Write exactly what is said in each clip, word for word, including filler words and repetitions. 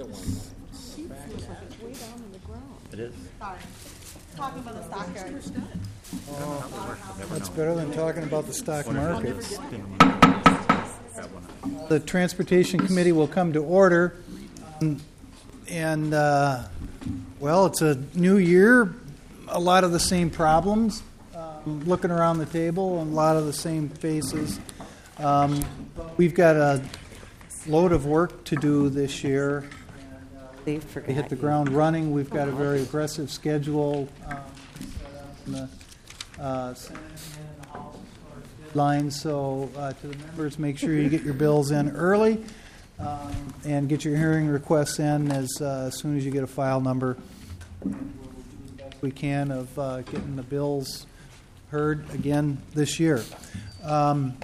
one. Way down in the ground. It is. Sorry. Talking about the stockyard. That's better than talking about the stock markets. Got one. The Transportation Committee will come to order. Um, And, uh, well, it's a new year, a lot of the same problems. Um, looking around the table, and a lot of the same faces. Um, we've got a load of work to do this year. They To forgot hit the you. ground running, we've got a very aggressive schedule. Um, in the, uh, Senate and the House lines. So uh, to the members, make sure you get your bills in early um, and get your hearing requests in as, uh, as soon as you get a file number. And we'll do the best we can of uh, getting the bills heard again this year. Um,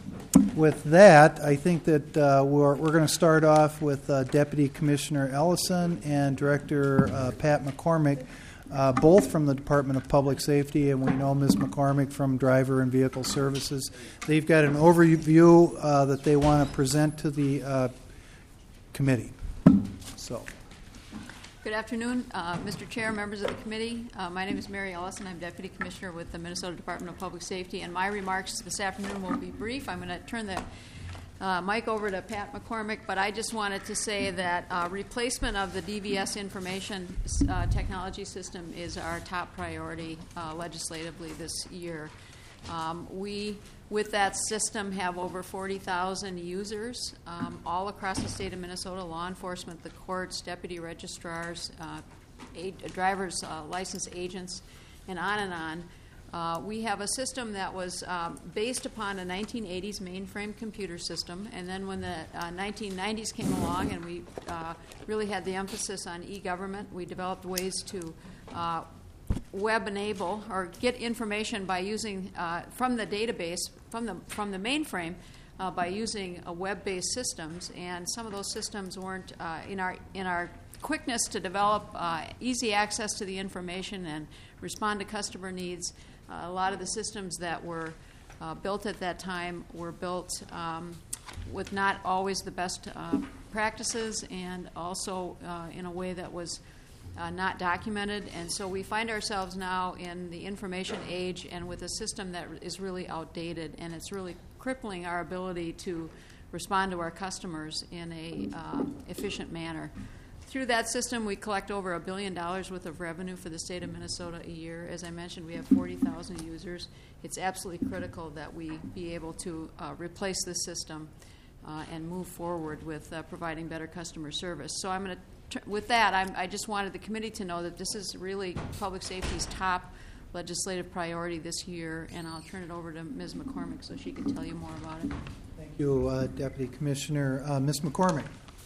with that, I think that uh, we're, we're going to start off with uh, Deputy Commissioner Ellison and Director uh, Pat McCormick, uh, both from the Department of Public Safety, and we know Miz McCormick from Driver and Vehicle Services. They've got an overview uh, that they want to present to the uh, committee. So. Good afternoon, uh, Mister Chair, members of the committee. Uh, my name is Mary Ellison. I'm Deputy Commissioner with the Minnesota Department of Public Safety, and my remarks this afternoon will be brief. I'm going to turn the uh, mic over to Pat McCormick, but I just wanted to say that uh, replacement of the D V S information uh, technology system is our top priority uh, legislatively this year. Um, we, with that system, have over forty thousand users um, all across the state of Minnesota, law enforcement, the courts, deputy registrars, uh, aid, drivers, uh, licensed agents, and on and on. Uh, we have a system that was um, based upon a nineteen eighties mainframe computer system, and then when the uh, nineteen nineties came along and we uh, really had the emphasis on e-government, we developed ways to uh, web enable or get information by using uh, from the database from the from the mainframe uh, by using a web-based systems, and some of those systems weren't uh, in our in our quickness to develop uh, easy access to the information and respond to customer needs. Uh, a lot of the systems that were uh, built at that time were built um, with not always the best uh, practices, and also uh, in a way that was Uh, not documented, and so we find ourselves now in the information age and with a system that is really outdated, and it's really crippling our ability to respond to our customers in a uh, efficient manner. Through that system, we collect over a billion dollars worth of revenue for the state of Minnesota a year. As I mentioned, we have forty thousand users. It's absolutely critical that we be able to uh, replace this system uh, and move forward with uh, providing better customer service. So I'm going to With that, I'm, I just wanted the committee to know that this is really public safety's top legislative priority this year, and I'll turn it over to Miz McCormick so she can tell you more about it. Thank you, uh, Deputy Commissioner. Uh, Miz McCormick.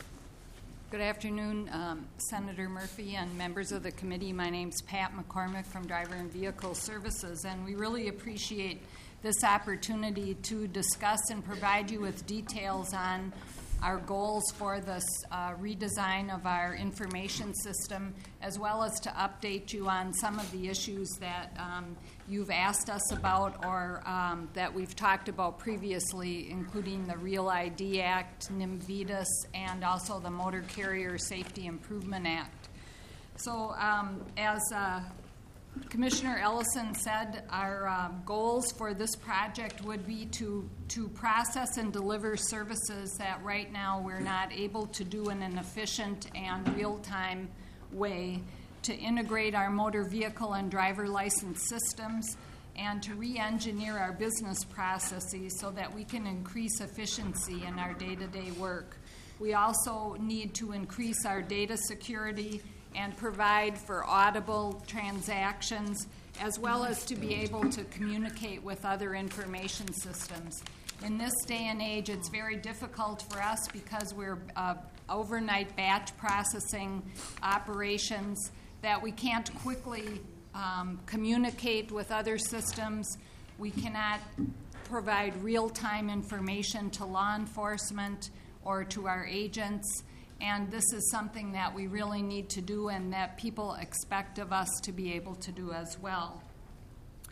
Good afternoon, um, Senator Murphy and members of the committee. My name's Pat McCormick from Driver and Vehicle Services, and we really appreciate this opportunity to discuss and provide you with details on our goals for this uh, redesign of our information system, as well as to update you on some of the issues that um, you've asked us about or um, that we've talked about previously, including the REAL I D Act, NIMVEDAS, and also the Motor Carrier Safety Improvement Act. So um, as uh, Commissioner Ellison said, our uh, goals for this project would be to, to process and deliver services that right now we're not able to do in an efficient and real-time way, to integrate our motor vehicle and driver license systems, and to re-engineer our business processes so that we can increase efficiency in our day-to-day work. We also need to increase our data security and provide for audible transactions, as well as to be able to communicate with other information systems. In this day and age, it's very difficult for us because we're uh, overnight batch processing operations that we can't quickly um, communicate with other systems. We cannot provide real-time information to law enforcement or to our agents. And this is something that we really need to do and that people expect of us to be able to do as well.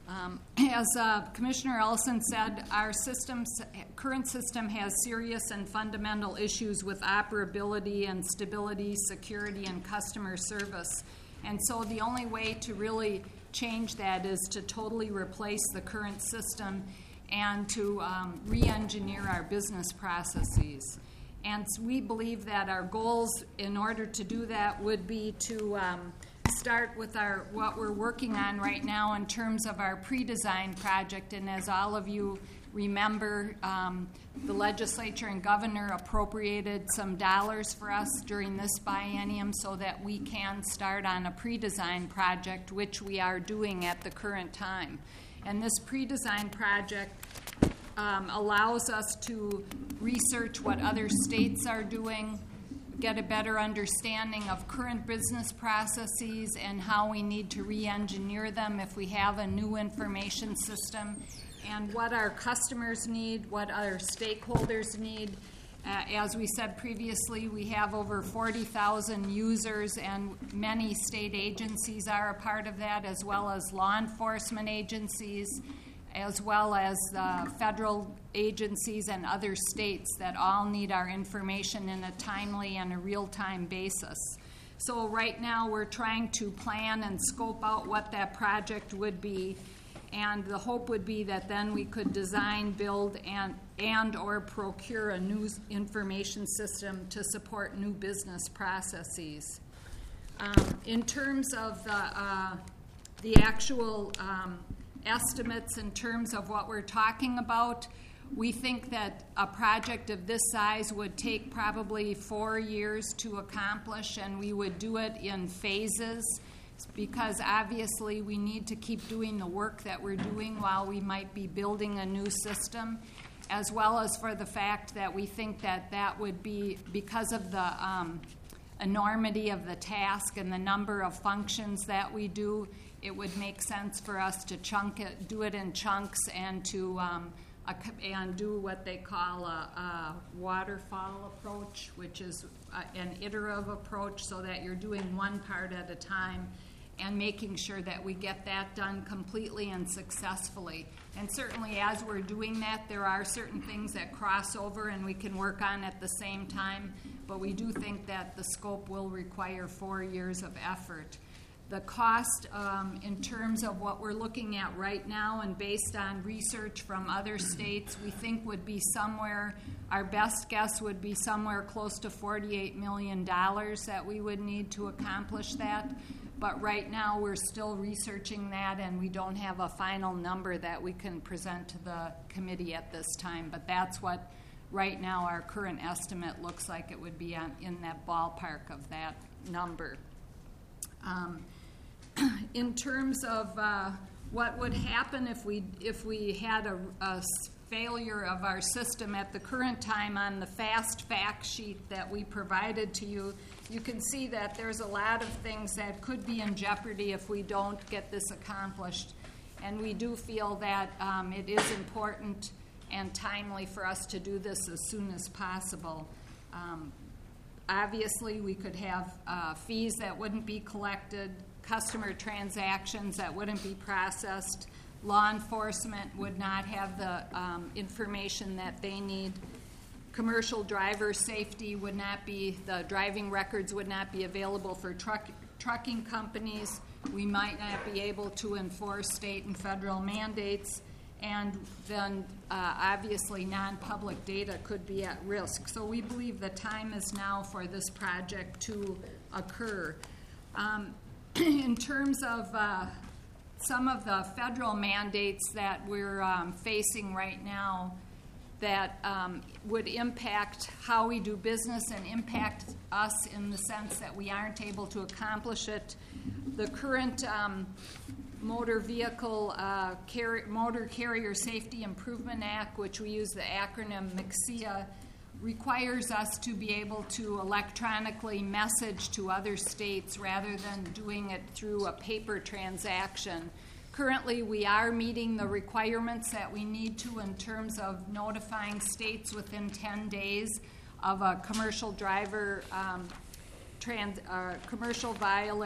Um, as uh, Commissioner Ellison said, our system, current system has serious and fundamental issues with operability and stability, security, and customer service. And so the only way to really change that is to totally replace the current system and to um, re-engineer our business processes. And we believe that our goals in order to do that would be to um, start with our what we're working on right now in terms of our pre-design project. And as all of you remember, um, the legislature and governor appropriated some dollars for us during this biennium so that we can start on a pre-design project, which we are doing at the current time. And this pre-design project um, allows us to research what other states are doing, get a better understanding of current business processes and how we need to re-engineer them if we have a new information system, and what our customers need, what our stakeholders need. Uh, as we said previously, we have over forty thousand users, and many state agencies are a part of that, as well as law enforcement agencies, as well as uh, federal agencies and other states that all need our information in a timely and a real-time basis. So right now we're trying to plan and scope out what that project would be, and the hope would be that then we could design, build, and, and or procure a new information system to support new business processes. Um, in terms of the, uh, the actual um, estimates in terms of what we're talking about, we think that a project of this size would take probably four years to accomplish, and we would do it in phases because obviously we need to keep doing the work that we're doing while we might be building a new system, as well as for the fact that we think that that would be, because of the um, enormity of the task and the number of functions that we do, it would make sense for us to chunk it, do it in chunks, and to um, a, and do what they call a, a waterfall approach, which is a, an iterative approach, so that you're doing one part at a time and making sure that we get that done completely and successfully. And certainly as we're doing that, there are certain things that cross over and we can work on at the same time, but we do think that the scope will require four years of effort. The cost um, in terms of what we're looking at right now and based on research from other states, we think would be somewhere, our best guess would be somewhere close to forty-eight million dollars that we would need to accomplish that. But right now we're still researching that, and we don't have a final number that we can present to the committee at this time. But that's what right now our current estimate looks like it would be on, in that ballpark of that number. Um, in terms of uh, what would happen if we if we had a, a failure of our system at the current time, on the FAST fact sheet that we provided to you, you can see that there's a lot of things that could be in jeopardy if we don't get this accomplished. And we do feel that um, it is important and timely for us to do this as soon as possible. Um, Obviously, we could have uh, fees that wouldn't be collected, customer transactions that wouldn't be processed, law enforcement would not have the um, information that they need, commercial driver safety would not be, the driving records would not be available for truck, trucking companies, we might not be able to enforce state and federal mandates, and then uh, obviously non-public data could be at risk. So we believe the time is now for this project to occur. Um, in terms of uh, some of the federal mandates that we're um, facing right now that um, would impact how we do business and impact us in the sense that we aren't able to accomplish it, the current um, Motor Vehicle uh, Car- Motor Carrier Safety Improvement Act, which we use the acronym M C S I A, requires us to be able to electronically message to other states rather than doing it through a paper transaction. Currently, we are meeting the requirements that we need to in terms of notifying states within ten days of a commercial driver um, trans, uh, commercial viola-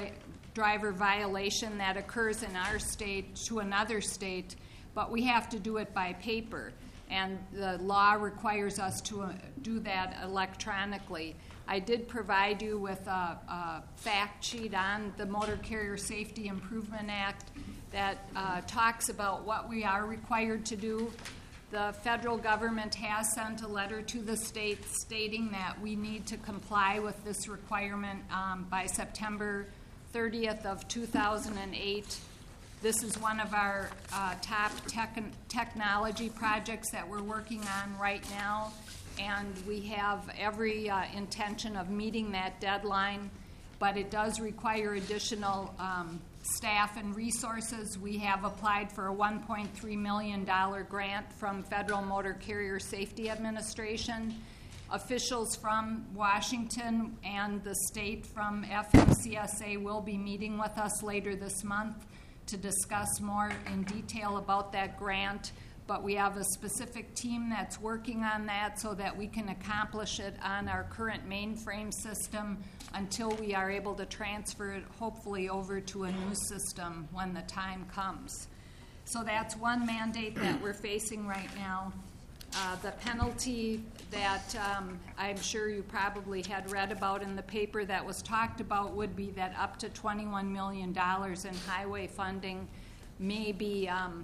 driver violation that occurs in our state to another state, but we have to do it by paper. And the law requires us to uh, do that electronically. I did provide you with a, a fact sheet on the Motor Carrier Safety Improvement Act that uh, talks about what we are required to do. The federal government has sent a letter to the states stating that we need to comply with this requirement um, by September thirtieth of two thousand eight. This is one of our uh, top tech- technology projects that we're working on right now, and we have every uh, intention of meeting that deadline, but it does require additional um, staff and resources. We have applied for a one point three million dollars grant from Federal Motor Carrier Safety Administration. Officials from Washington and the state from F M C S A will be meeting with us later this month to discuss more in detail about that grant, but we have a specific team that's working on that so that we can accomplish it on our current mainframe system until we are able to transfer it hopefully over to a new system when the time comes. So that's one mandate that we're facing right now. Uh, the penalty that um, I'm sure you probably had read about in the paper that was talked about would be that up to twenty-one million dollars in highway funding may be um,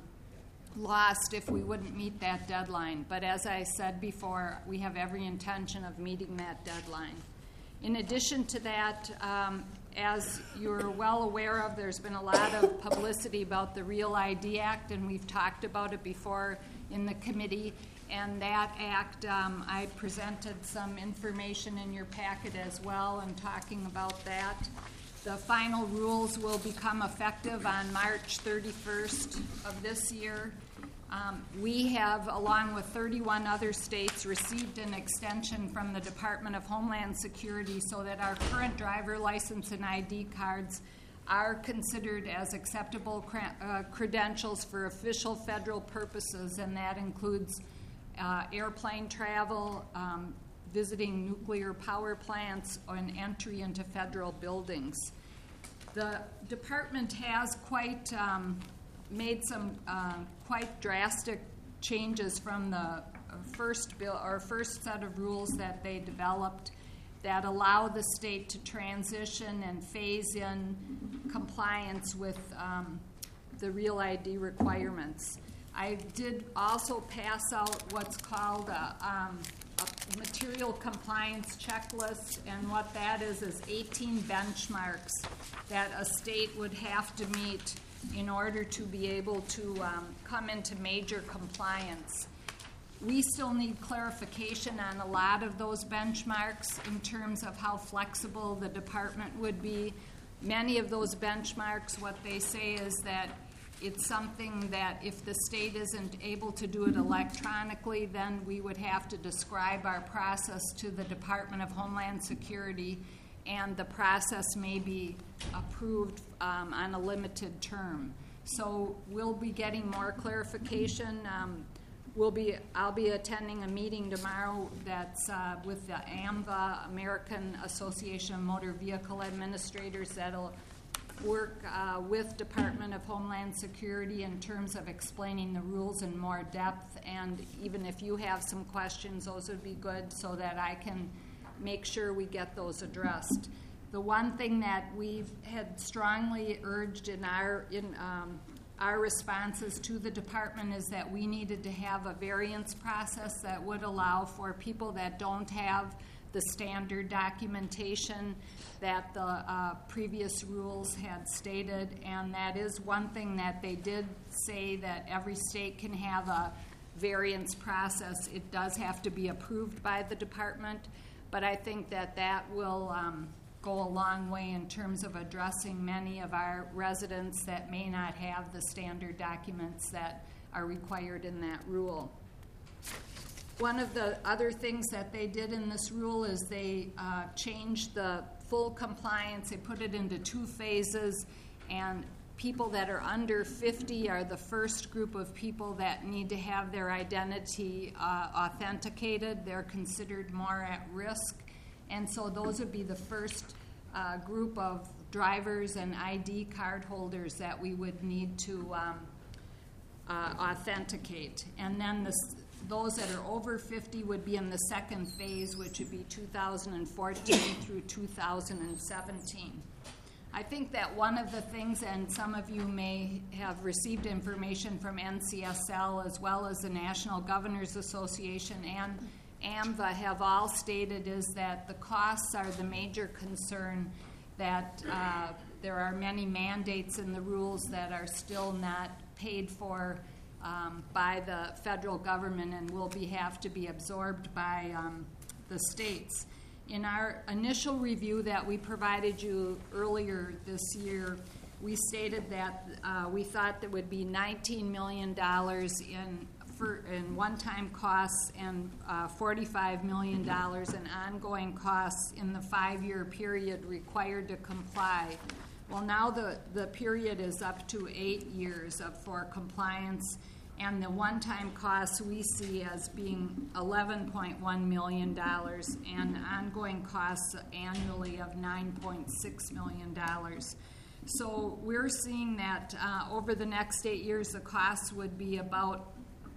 lost if we wouldn't meet that deadline. But as I said before, we have every intention of meeting that deadline. In addition to that, um, as you're well aware of, there's been a lot of publicity about the REAL I D Act, and we've talked about it before in the committee. And that act, um, I presented some information in your packet as well and talking about that. The final rules will become effective on March thirty-first of this year. Um, we have, along with thirty-one other states, received an extension from the Department of Homeland Security so that our current driver license and I D cards are considered as acceptable cre- uh, credentials for official federal purposes, and that includes Uh, airplane travel, um, visiting nuclear power plants, and entry into federal buildings. The department has quite um, made some uh, quite drastic changes from the first bill or first set of rules that they developed that allow the state to transition and phase in compliance with um, the REAL I D requirements. I did also pass out what's called a, um, a material compliance checklist, and what that is is eighteen benchmarks that a state would have to meet in order to be able to um, come into major compliance. We still need clarification on a lot of those benchmarks in terms of how flexible the department would be. Many of those benchmarks, what they say is that it's something that if the state isn't able to do it electronically, then we would have to describe our process to the Department of Homeland Security, and the process may be approved um, on a limited term. So we'll be getting more clarification. Um, we'll be, I'll be attending a meeting tomorrow that's uh, with the A M V A, American Association of Motor Vehicle Administrators, that'll work uh, with Department of Homeland Security in terms of explaining the rules in more depth. And even if you have some questions, those would be good so that I can make sure we get those addressed. The one thing that we've had strongly urged in our in um, our responses to the department is that we needed to have a variance process that would allow for people that don't have the standard documentation that the uh, previous rules had stated, and that is one thing that they did say, that every state can have a variance process. It does have to be approved by the department, but I think that that will um, go a long way in terms of addressing many of our residents that may not have the standard documents that are required in that rule. One of the other things that they did in this rule is they uh, changed the full compliance. They put it into two phases, and people that are under fifty are the first group of people that need to have their identity uh, authenticated. They're considered more at risk, and so those would be the first uh, group of drivers and I D card holders that we would need to um, uh, authenticate. And then the, those that are over fifty would be in the second phase, which would be two thousand fourteen through two thousand seventeen. I think that one of the things, and some of you may have received information from N C S L as well as the National Governors Association and A M V A have all stated, is that the costs are the major concern, that uh, there are many mandates in the rules that are still not paid for um, by the federal government and will be have to be absorbed by um, the states. In our initial review that we provided you earlier this year, we stated that uh, we thought there would be nineteen million dollars in, for, in one-time costs and uh, forty-five million dollars in ongoing costs in the five-year period required to comply. Well, now the, the period is up to eight years of, for compliance, and the one-time costs we see as being eleven point one million dollars and ongoing costs annually of nine point six million dollars. So we're seeing that uh, over the next eight years, the costs would be about,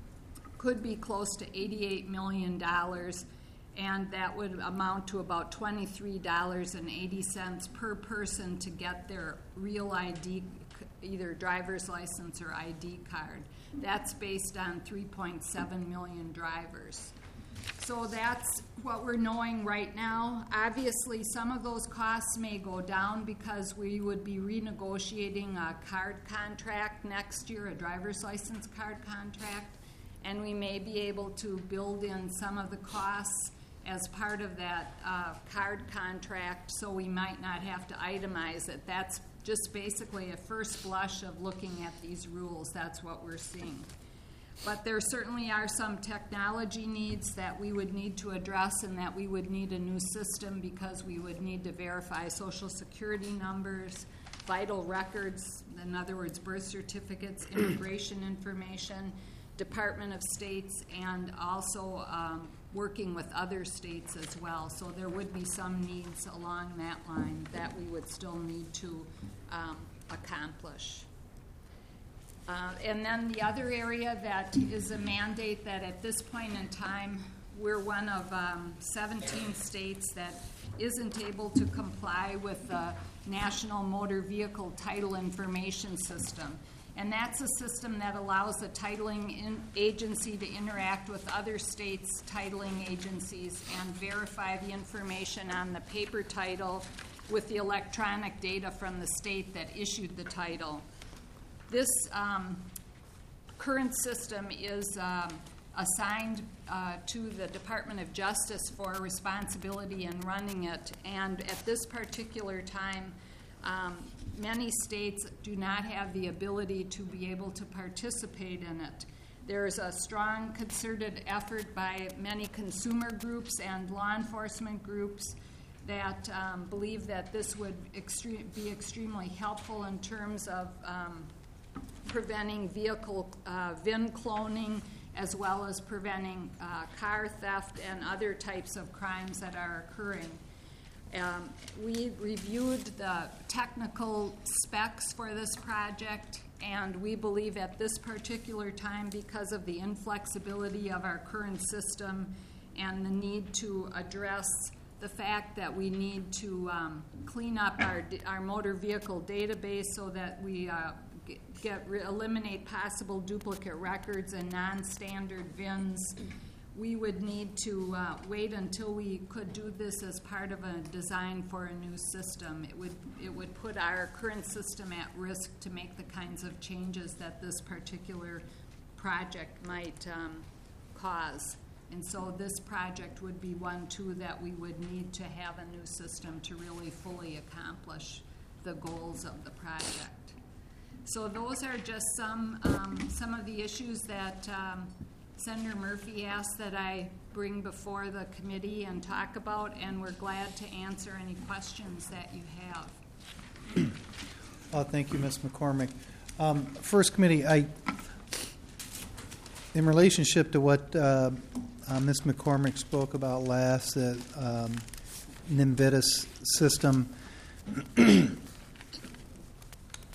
could be close to eighty-eight million dollars, and that would amount to about twenty-three dollars and eighty cents per person to get their real I D, either driver's license or I D card. That's based on three point seven million drivers. So that's what we're knowing right now. Obviously, some of those costs may go down because we would be renegotiating a card contract next year, a driver's license card contract, and we may be able to build in some of the costs as part of that uh, card contract, so we might not have to itemize it. That's just basically a first blush of looking at these rules. That's what we're seeing. But there certainly are some technology needs that we would need to address, and that we would need a new system because we would need to verify Social Security numbers, vital records, in other words, birth certificates, immigration information, Department of States, and also um, working with other states as well. So there would be some needs along that line that we would still need to um, accomplish. Uh, and then the other area that is a mandate that at this point in time, we're one of um, seventeen states that isn't able to comply with the National Motor Vehicle Title Information System. And that's a system that allows the titling in agency to interact with other states' titling agencies and verify the information on the paper title with the electronic data from the state that issued the title. This um, current system is um, assigned uh, to the Department of Justice for responsibility in running it, and at this particular time, um, many states do not have the ability to be able to participate in it. There is a strong concerted effort by many consumer groups and law enforcement groups that um, believe that this would extre- be extremely helpful in terms of um, preventing vehicle uh, V I N cloning, as well as preventing uh, car theft and other types of crimes that are occurring. Um, we reviewed the technical specs for this project, and we believe at this particular time, because of the inflexibility of our current system and the need to address the fact that we need to um, clean up our, our motor vehicle database so that we uh, get, eliminate possible duplicate records and non-standard V I Ns, we would need to uh, wait until we could do this as part of a design for a new system. It would it would put our current system at risk to make the kinds of changes that this particular project might um, cause. And so this project would be one, too, that we would need to have a new system to really fully accomplish the goals of the project. So those are just some um, some of the issues that um, Senator Murphy asked that I bring before the committee and talk about, and we're glad to answer any questions that you have. Uh, thank you, Miz McCormick. Um, First Committee, I, in relationship to what uh, uh, Miz McCormick spoke about last, the um, NIMVITAS system,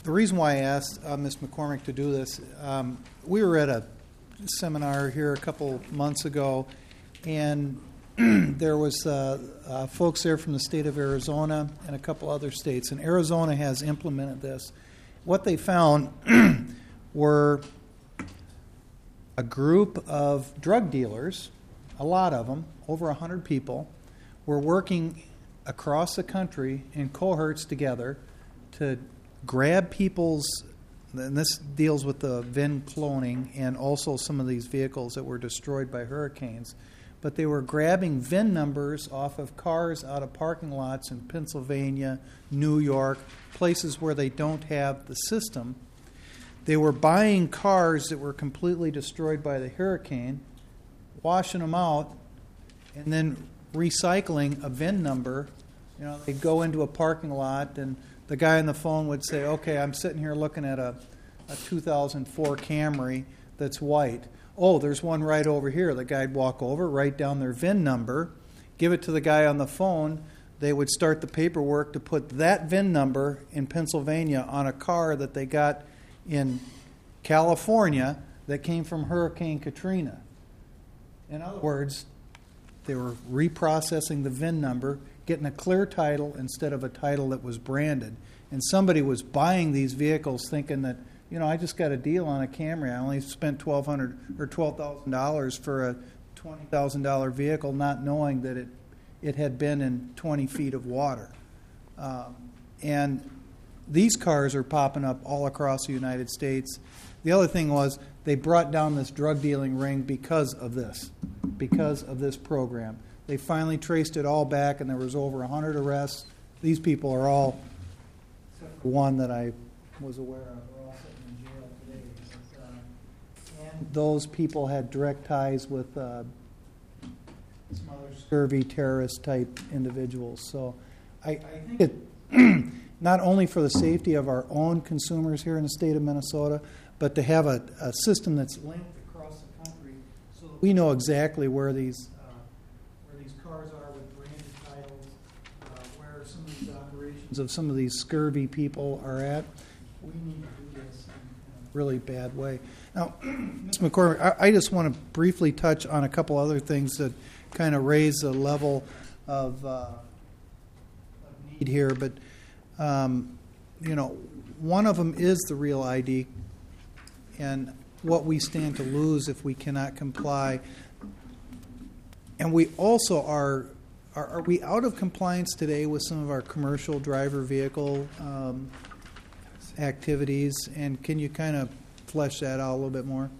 the reason why I asked uh, Miz McCormick to do this, um, we were at a seminar here a couple months ago, and there was uh, uh, folks there from the state of Arizona and a couple other states, and Arizona has implemented this. What they found were a group of drug dealers, a lot of them, over one hundred people, were working across the country in cohorts together to grab people's, and this deals with the V I N cloning and also some of these vehicles that were destroyed by hurricanes, but they were grabbing V I N numbers off of cars out of parking lots in Pennsylvania, New York, places where they don't have the system. They were buying cars that were completely destroyed by the hurricane, washing them out, and then recycling a V I N number. You know, they'd go into a parking lot, and the guy on the phone would say, okay, I'm sitting here looking at a, a two thousand four Camry that's white. Oh, there's one right over here. The guy'd walk over, write down their V I N number, give it to the guy on the phone. They would start the paperwork to put that V I N number in Pennsylvania on a car that they got in California that came from Hurricane Katrina. In other words, they were reprocessing the V I N number, getting a clear title instead of a title that was branded. And somebody was buying these vehicles thinking that, you know, I just got a deal on a Camry. I only spent twelve hundred dollars or twelve thousand dollars for a twenty thousand dollars vehicle, not knowing that it, it had been in twenty feet of water. Um, and these cars are popping up all across the United States. The other thing was they brought down this drug dealing ring because of this, because of this program. They finally traced it all back, and there was over one hundred arrests. These people are all, except for one that I was aware of, are all sitting in jail today. But, uh, and those people had direct ties with uh, some other scurvy terrorist-type individuals. So I, I think it, not only for the safety of our own consumers here in the state of Minnesota, but to have a, a system that's linked across the country so that we know exactly where these uh, where these cars are with branded titles, uh, where some of these operations of some of these scurvy people are at. We need to do this in a really bad way. Now, Miz McCormick, I, I just want to briefly touch on a couple other things that kind of raise the level of, uh, of need here, but um, you know, one of them is the Real I D and what we stand to lose if we cannot comply. And we also are, are, are we out of compliance today with some of our commercial driver vehicle um, activities? And can you kind of flesh that out a little bit more?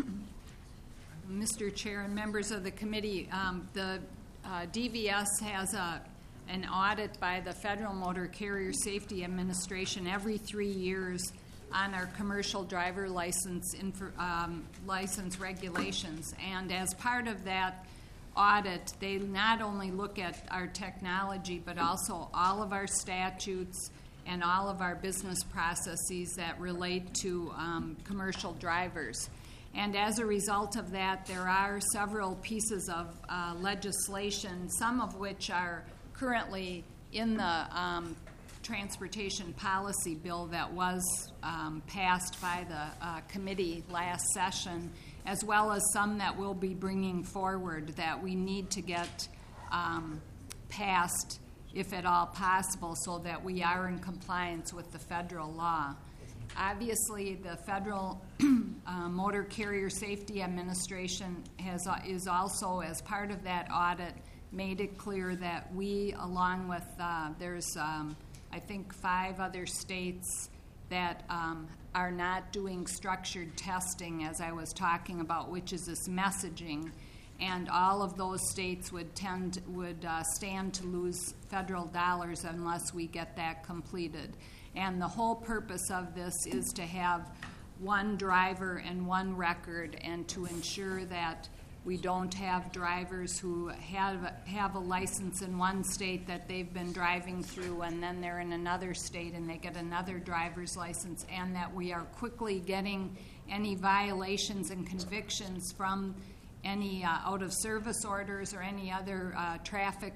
Mister Chair and members of the committee, um, the uh, D V S has a an audit by the Federal Motor Carrier Safety Administration every three years on our commercial driver license infor, um, license regulations. And as part of that audit, they not only look at our technology, but also all of our statutes and all of our business processes that relate to um, commercial drivers. And as a result of that, there are several pieces of uh, legislation, some of which are currently in the um, transportation policy bill that was um, passed by the uh, committee last session, as well as some that we'll be bringing forward that we need to get um, passed, if at all possible, so that we are in compliance with the federal law. Obviously, the Federal uh, Motor Carrier Safety Administration has uh, is also, as part of that audit, made it clear that we, along with, uh, there's, um, I think, five other states that um, are not doing structured testing, as I was talking about, which is this messaging, and all of those states would tend would uh, stand to lose federal dollars unless we get that completed. And the whole purpose of this is to have one driver and one record, and to ensure that we don't have drivers who have have a license in one state that they've been driving through, and then they're in another state and they get another driver's license, and that we are quickly getting any violations and convictions from any uh, out-of-service orders or any other uh, traffic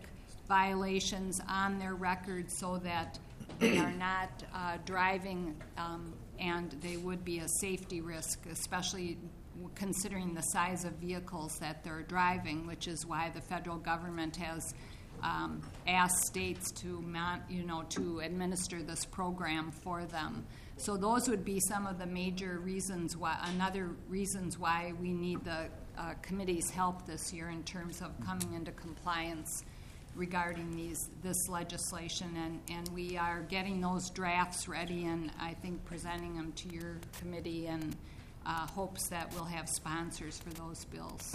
violations on their record so that they are not uh, driving um, and they would be a safety risk, especially considering the size of vehicles that they're driving, which is why the federal government has um, asked states to, man, you know, to administer this program for them. So those would be some of the major reasons why, another reasons why we need the uh, committee's help this year in terms of coming into compliance regarding these this legislation, and, and we are getting those drafts ready and I think presenting them to your committee in uh, hopes that we'll have sponsors for those bills.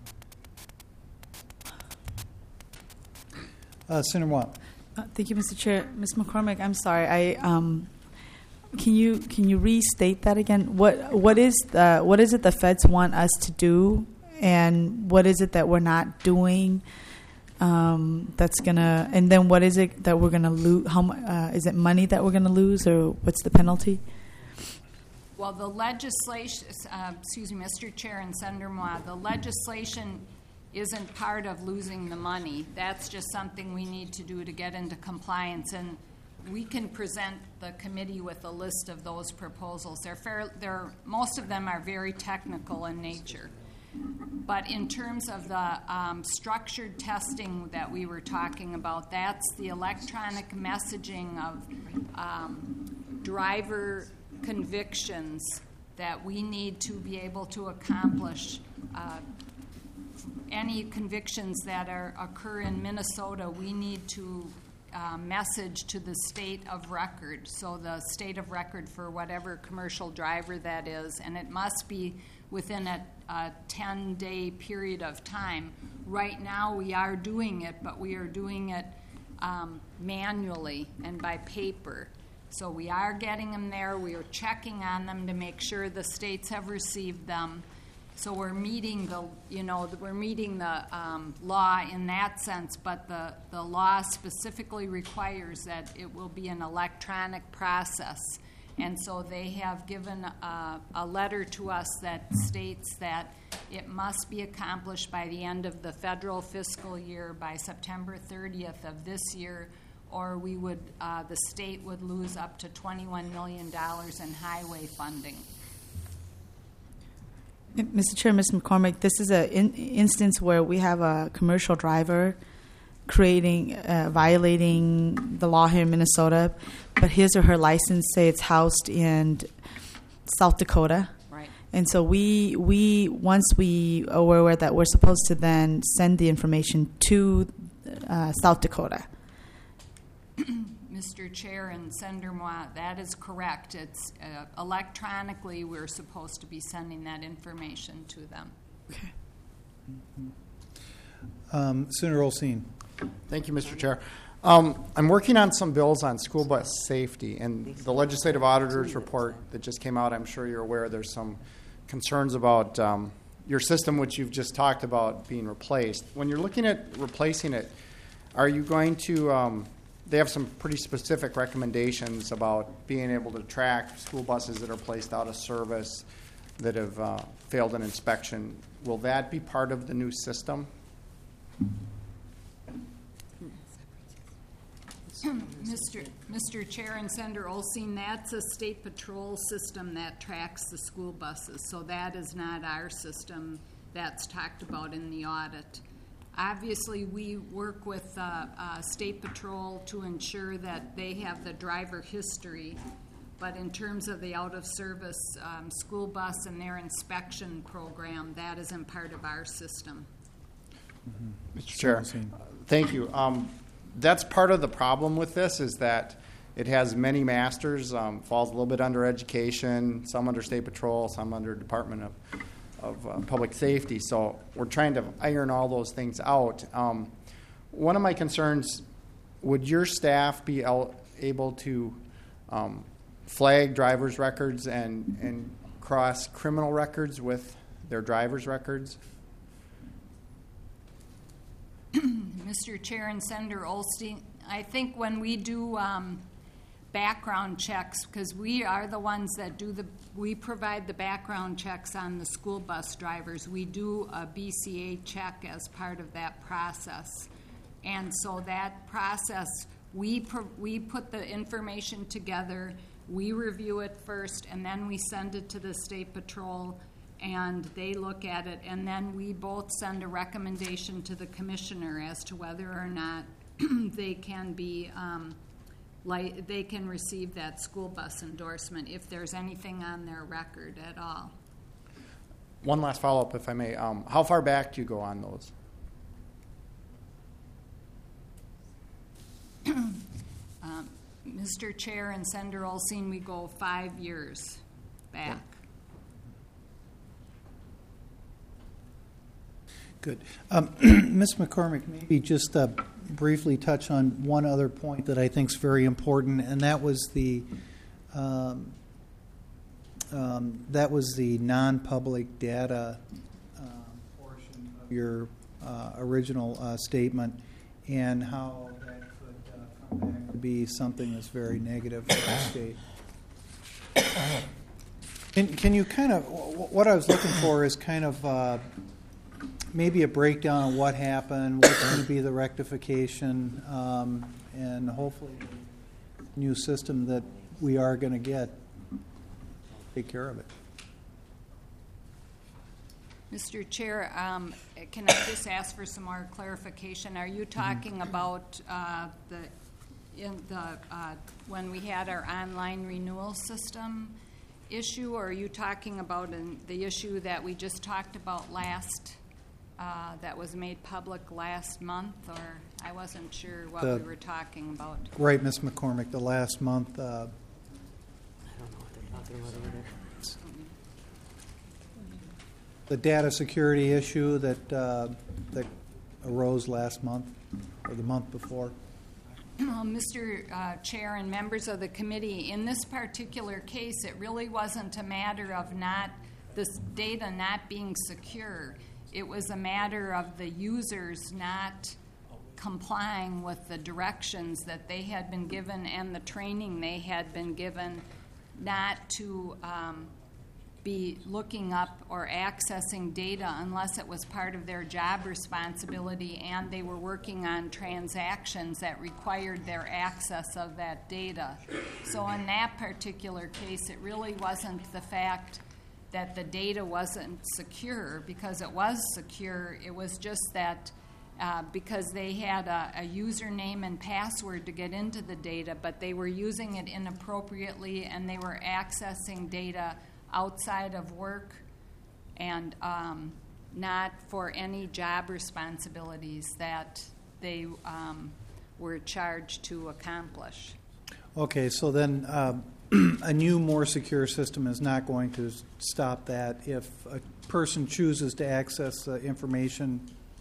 Uh, Senator Watt. Uh, Thank you, Mister Chair. Miz McCormick, I'm sorry. I um, can you can you restate that again? What what is the what is it the feds want us to do, and what is it that we're not doing? Um, that's gonna, and then what is it that we're gonna lose? How mu- uh, is it money that we're gonna lose, or what's the penalty? Well, the legislation, uh, excuse me, Mister Chair and Senator Moore, the legislation isn't part of losing the money. That's just something we need to do to get into compliance, and we can present the committee with a list of those proposals. They're fair, they're, most of them are very technical in nature. But in terms of the um, structured testing that we were talking about, that's the electronic messaging of um, driver convictions that we need to be able to accomplish. Uh, any convictions that are, occur in Minnesota, we need to uh, message to the state of record, so the state of record for whatever commercial driver that is, and it must be within a, a ten-day period of time. Right now we are doing it, but we are doing it um, manually and by paper. So we are getting them there. We are checking on them to make sure the states have received them. So we're meeting the, you know, we're meeting the um, law in that sense, but the, the law specifically requires that it will be an electronic process. And so they have given a, a letter to us that states that it must be accomplished by the end of the federal fiscal year, by September thirtieth of this year, or we would, uh, the state would lose up to twenty-one million dollars in highway funding. Mister Chair, Miz McCormick, this is an in- instance where we have a commercial driver creating, uh, violating the law here in Minnesota, but his or her license say it's housed in South Dakota. Right. And so we, we once we are aware that we're supposed to then send the information to uh, South Dakota. Mister Chair and Senator Moore, that is correct. It's uh, electronically we're supposed to be sending that information to them. Okay. Um, Senator Olsine. Thank you, Mister Chair. Um, I'm working on some bills on school bus safety, and the legislative auditor's report that just came out, I'm sure you're aware there's some concerns about um, your system, which you've just talked about being replaced. When you're looking at replacing it, are you going to, um, they have some pretty specific recommendations about being able to track school buses that are placed out of service that have uh, failed an inspection. Will that be part of the new system? Mister Mister Chair and Senator Olsine, that's a state patrol system that tracks the school buses, so that is not our system that's talked about in the audit. Obviously, we work with uh, uh, State Patrol to ensure that they have the driver history, but in terms of the out-of-service um, school bus and their inspection program, that isn't part of our system. Mm-hmm. Mister Chair, uh, thank you. Um, that's part of the problem with this is that it has many masters, um, falls a little bit under education, some under State Patrol, some under Department of of uh, Public Safety. So we're trying to iron all those things out. Um, one of my concerns, would your staff be el- able to um, flag driver's records and, and cross criminal records with their driver's records? Mister Chair and Senator Olstein, I think when we do um, background checks, because we are the ones that do the, we provide the background checks on the school bus drivers. We do a B C A check as part of that process. And so that process, we, pro- we put the information together, we review it first, and then we send it to the State Patrol, and they look at it, and then we both send a recommendation to the commissioner as to whether or not they can be, um, like, they can receive that school bus endorsement if there's anything on their record at all. One last follow-up, if I may. Um, how far back do you go on those? um, Mister Chair and Senator Olsine, we go five years back. Good. Um, Miz McCormick, maybe just uh, briefly touch on one other point that I think is very important, and that was the um, um, that was the non-public data uh, portion of your uh, original uh, statement, and how that could uh, come back to be something that's very negative for the state. Can, can you kind of, what I was looking for is kind of uh, maybe a breakdown of what happened, what's going to be the rectification, um, and hopefully the new system that we are going to get, take care of it. Mister Chair, um, can I just ask for some more clarification? Are you talking about uh, the, in the uh, when we had our online renewal system issue, or are you talking about an, the issue that we just talked about last, uh, that was made public last month, or I wasn't sure what The- we were talking about? Right, Miz McCormick, the last month, uh, I don't know what they're talking about either. the data security issue that uh, that arose last month or the month before. Well, Mister Uh, Chair and members of the committee, in this particular case, it really wasn't a matter of not this data not being secure. It was a matter of the users not complying with the directions that they had been given and the training they had been given, not to um, be looking up or accessing data unless it was part of their job responsibility and they were working on transactions that required their access of that data. So in that particular case, it really wasn't the fact that the data wasn't secure, because it was secure. It was just that uh, because they had a, a username and password to get into the data, but they were using it inappropriately and they were accessing data outside of work and um, not for any job responsibilities that they um, were charged to accomplish. Okay, so then uh, a new, more secure system is not going to s- stop that if a person chooses to access uh, information.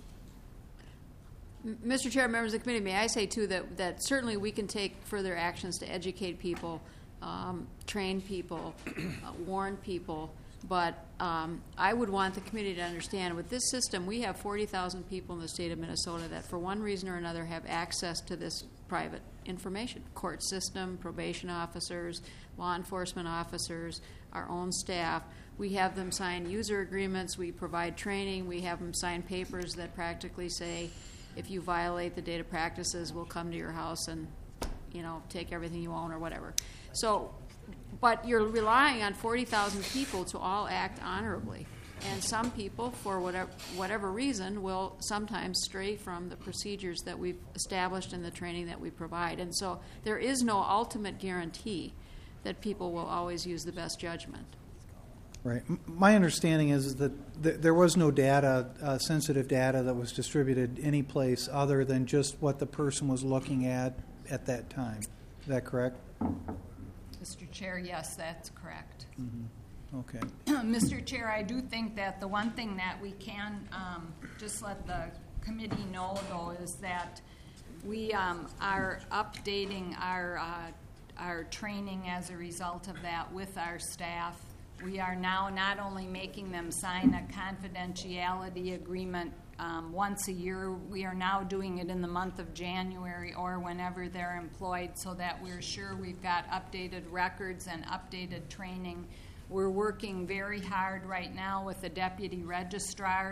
M- Mister Chair, members of the committee, may I say, too, that, that certainly we can take further actions to educate people, um, train people, uh, warn people, but um, I would want the committee to understand, with this system, we have forty thousand people in the state of Minnesota that, for one reason or another, have access to this private information. Court system, probation officers, law enforcement officers, our own staff. We have them sign user agreements, we provide training, we have them sign papers that practically say, if you violate the data practices, we'll come to your house and, you know, take everything you own or whatever. So, but you're relying on forty thousand people to all act honorably. And some people, for whatever, whatever reason, will sometimes stray from the procedures that we've established and the training that we provide. And so there is no ultimate guarantee that people will always use the best judgment. Right. M- My understanding is that th- there was no data, uh, sensitive data that was distributed any place other than just what the person was looking at at that time. Is that correct? Mister Chair, yes, that's correct. Okay. Mister Chair, I do think that the one thing that we can um, just let the committee know, though, is that we um, are updating our uh, our training as a result of that with our staff. We are now not only making them sign a confidentiality agreement um, once a year, we are now doing it in the month of January or whenever they're employed, so that we're sure we've got updated records and updated training. We're working very hard right now with the deputy registrars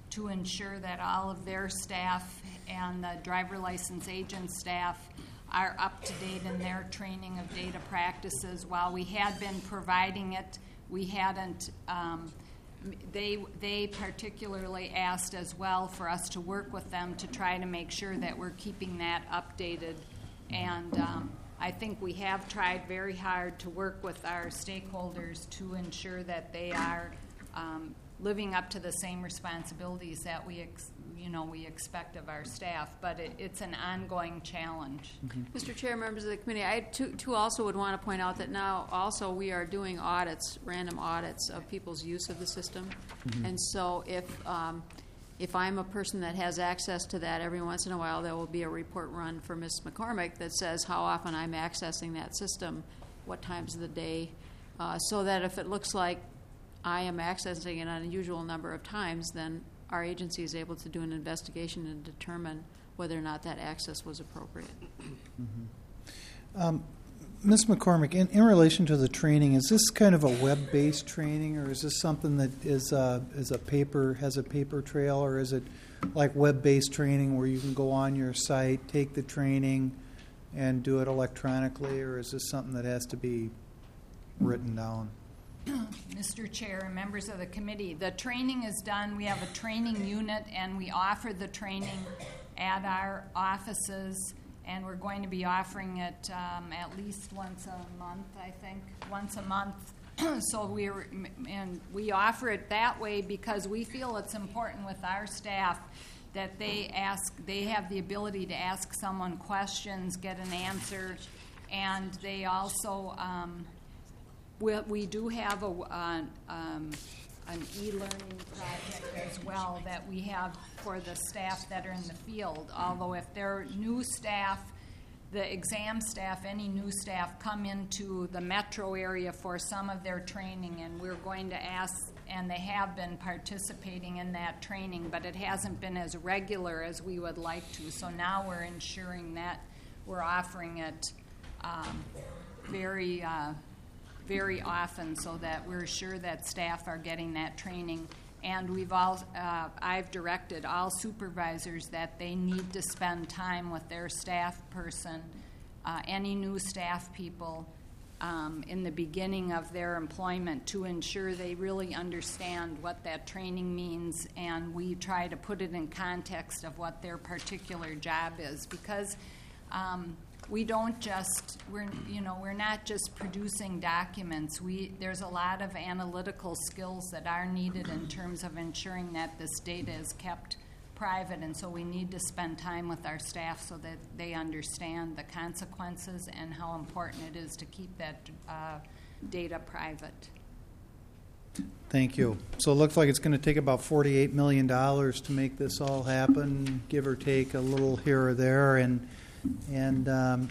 to ensure that all of their staff and the driver license agent staff are up to date in their training of data practices. While we had been providing it, we hadn't, um, they, they particularly asked as well for us to work with them to try to make sure that we're keeping that updated. And um, I think we have tried very hard to work with our stakeholders to ensure that they are um, living up to the same responsibilities that we, ex- you know, we expect of our staff. But it, it's an ongoing challenge. Mm-hmm. Mister Chair, members of the committee, I too, too also would want to point out that now also we are doing audits, random audits of people's use of the system. Mm-hmm. And so if um, if I'm a person that has access to that, every once in a while there will be a report run for Miz McCormick that says how often I'm accessing that system, what times of the day, uh, so that if it looks like I am accessing it an unusual number of times, then our agency is able to do an investigation and determine whether or not that access was appropriate. Mm-hmm. um, Miz McCormick, in, in relation to the training, is this kind of a web-based training, or is this something that is uh, is a paper has a paper trail, or is it like web-based training where you can go on your site, take the training, and do it electronically, or is this something that has to be written down? Mister Chair and members of the committee, the training is done. We have a training unit, and we offer the training at our offices, and we're going to be offering it um, at least once a month, I think, once a month. So we and we offer it that way because we feel it's important with our staff that they ask, they have the ability to ask someone questions, get an answer, and they also. Um, We, we do have a, uh, um, an e-learning project as well that we have for the staff that are in the field. Although if they're new staff, the exam staff, any new staff come into the metro area for some of their training, and we're going to ask, and they have been participating in that training, but it hasn't been as regular as we would like to. So now we're ensuring that we're offering it um, very uh, very often so that we're sure that staff are getting that training. And we've all, uh, I've directed all supervisors that they need to spend time with their staff person, uh, any new staff people um, in the beginning of their employment to ensure they really understand what that training means, and we try to put it in context of what their particular job is, because um, we don't just, we're, you know, we're not just producing documents. We, there's a lot of analytical skills that are needed in terms of ensuring that this data is kept private, and so we need to spend time with our staff so that they understand the consequences and how important it is to keep that uh, data private. Thank you. So it looks like it's going to take about forty-eight million dollars to make this all happen, give or take a little here or there, and And um,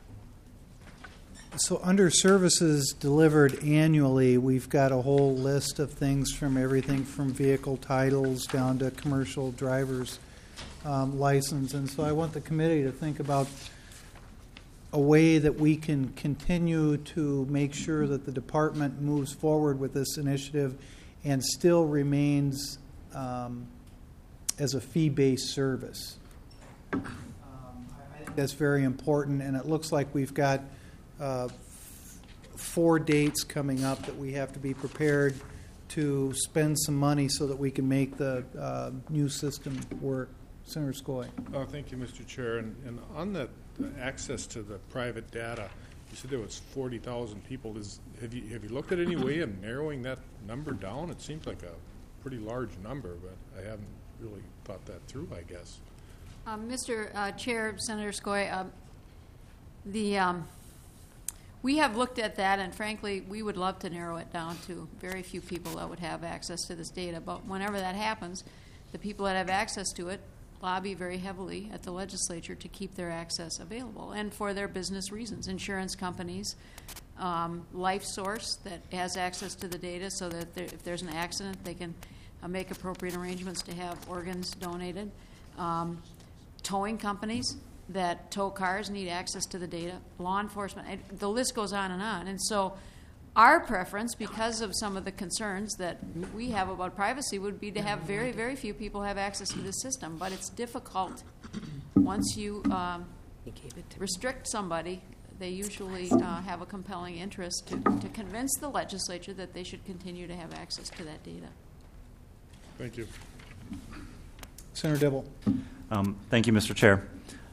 so under services delivered annually, we've got a whole list of things from everything from vehicle titles down to commercial driver's um, license. And so I want the committee to think about a way that we can continue to make sure that the department moves forward with this initiative and still remains um, as a fee-based service. That's very important, and it looks like we've got uh, four dates coming up that we have to be prepared to spend some money so that we can make the uh, new system work. Senator Skoye. Oh, thank you, Mister Chair. And, and on the, the access to the private data, you said there was forty thousand people. Is, have you have you looked at any way of narrowing that number down? It seems like a pretty large number, but I haven't really thought that through, I guess. Um, Mister Uh, Chair, Senator Skoye, um, the um, we have looked at that, and frankly, we would love to narrow it down to very few people that would have access to this data. But whenever that happens, the people that have access to it lobby very heavily at the legislature to keep their access available, and for their business reasons. Insurance companies, um, LifeSource that has access to the data so that there, if there's an accident, they can uh, make appropriate arrangements to have organs donated. Um, towing companies that tow cars need access to the data, law enforcement, and the list goes on and on. And so Our preference, because of some of the concerns that we have about privacy, would be to have very, very few people have access to the system. But it's difficult. Once you um, He gave it to me. restrict somebody, they usually uh, have a compelling interest to, to convince the legislature that they should continue to have access to that data. Thank you. Senator Dibble. Um, Thank you, Mister Chair.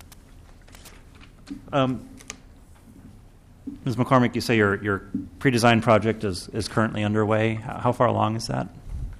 Um, Miz McCormick, you say your, your pre-design project is, is currently underway. How how far along is that?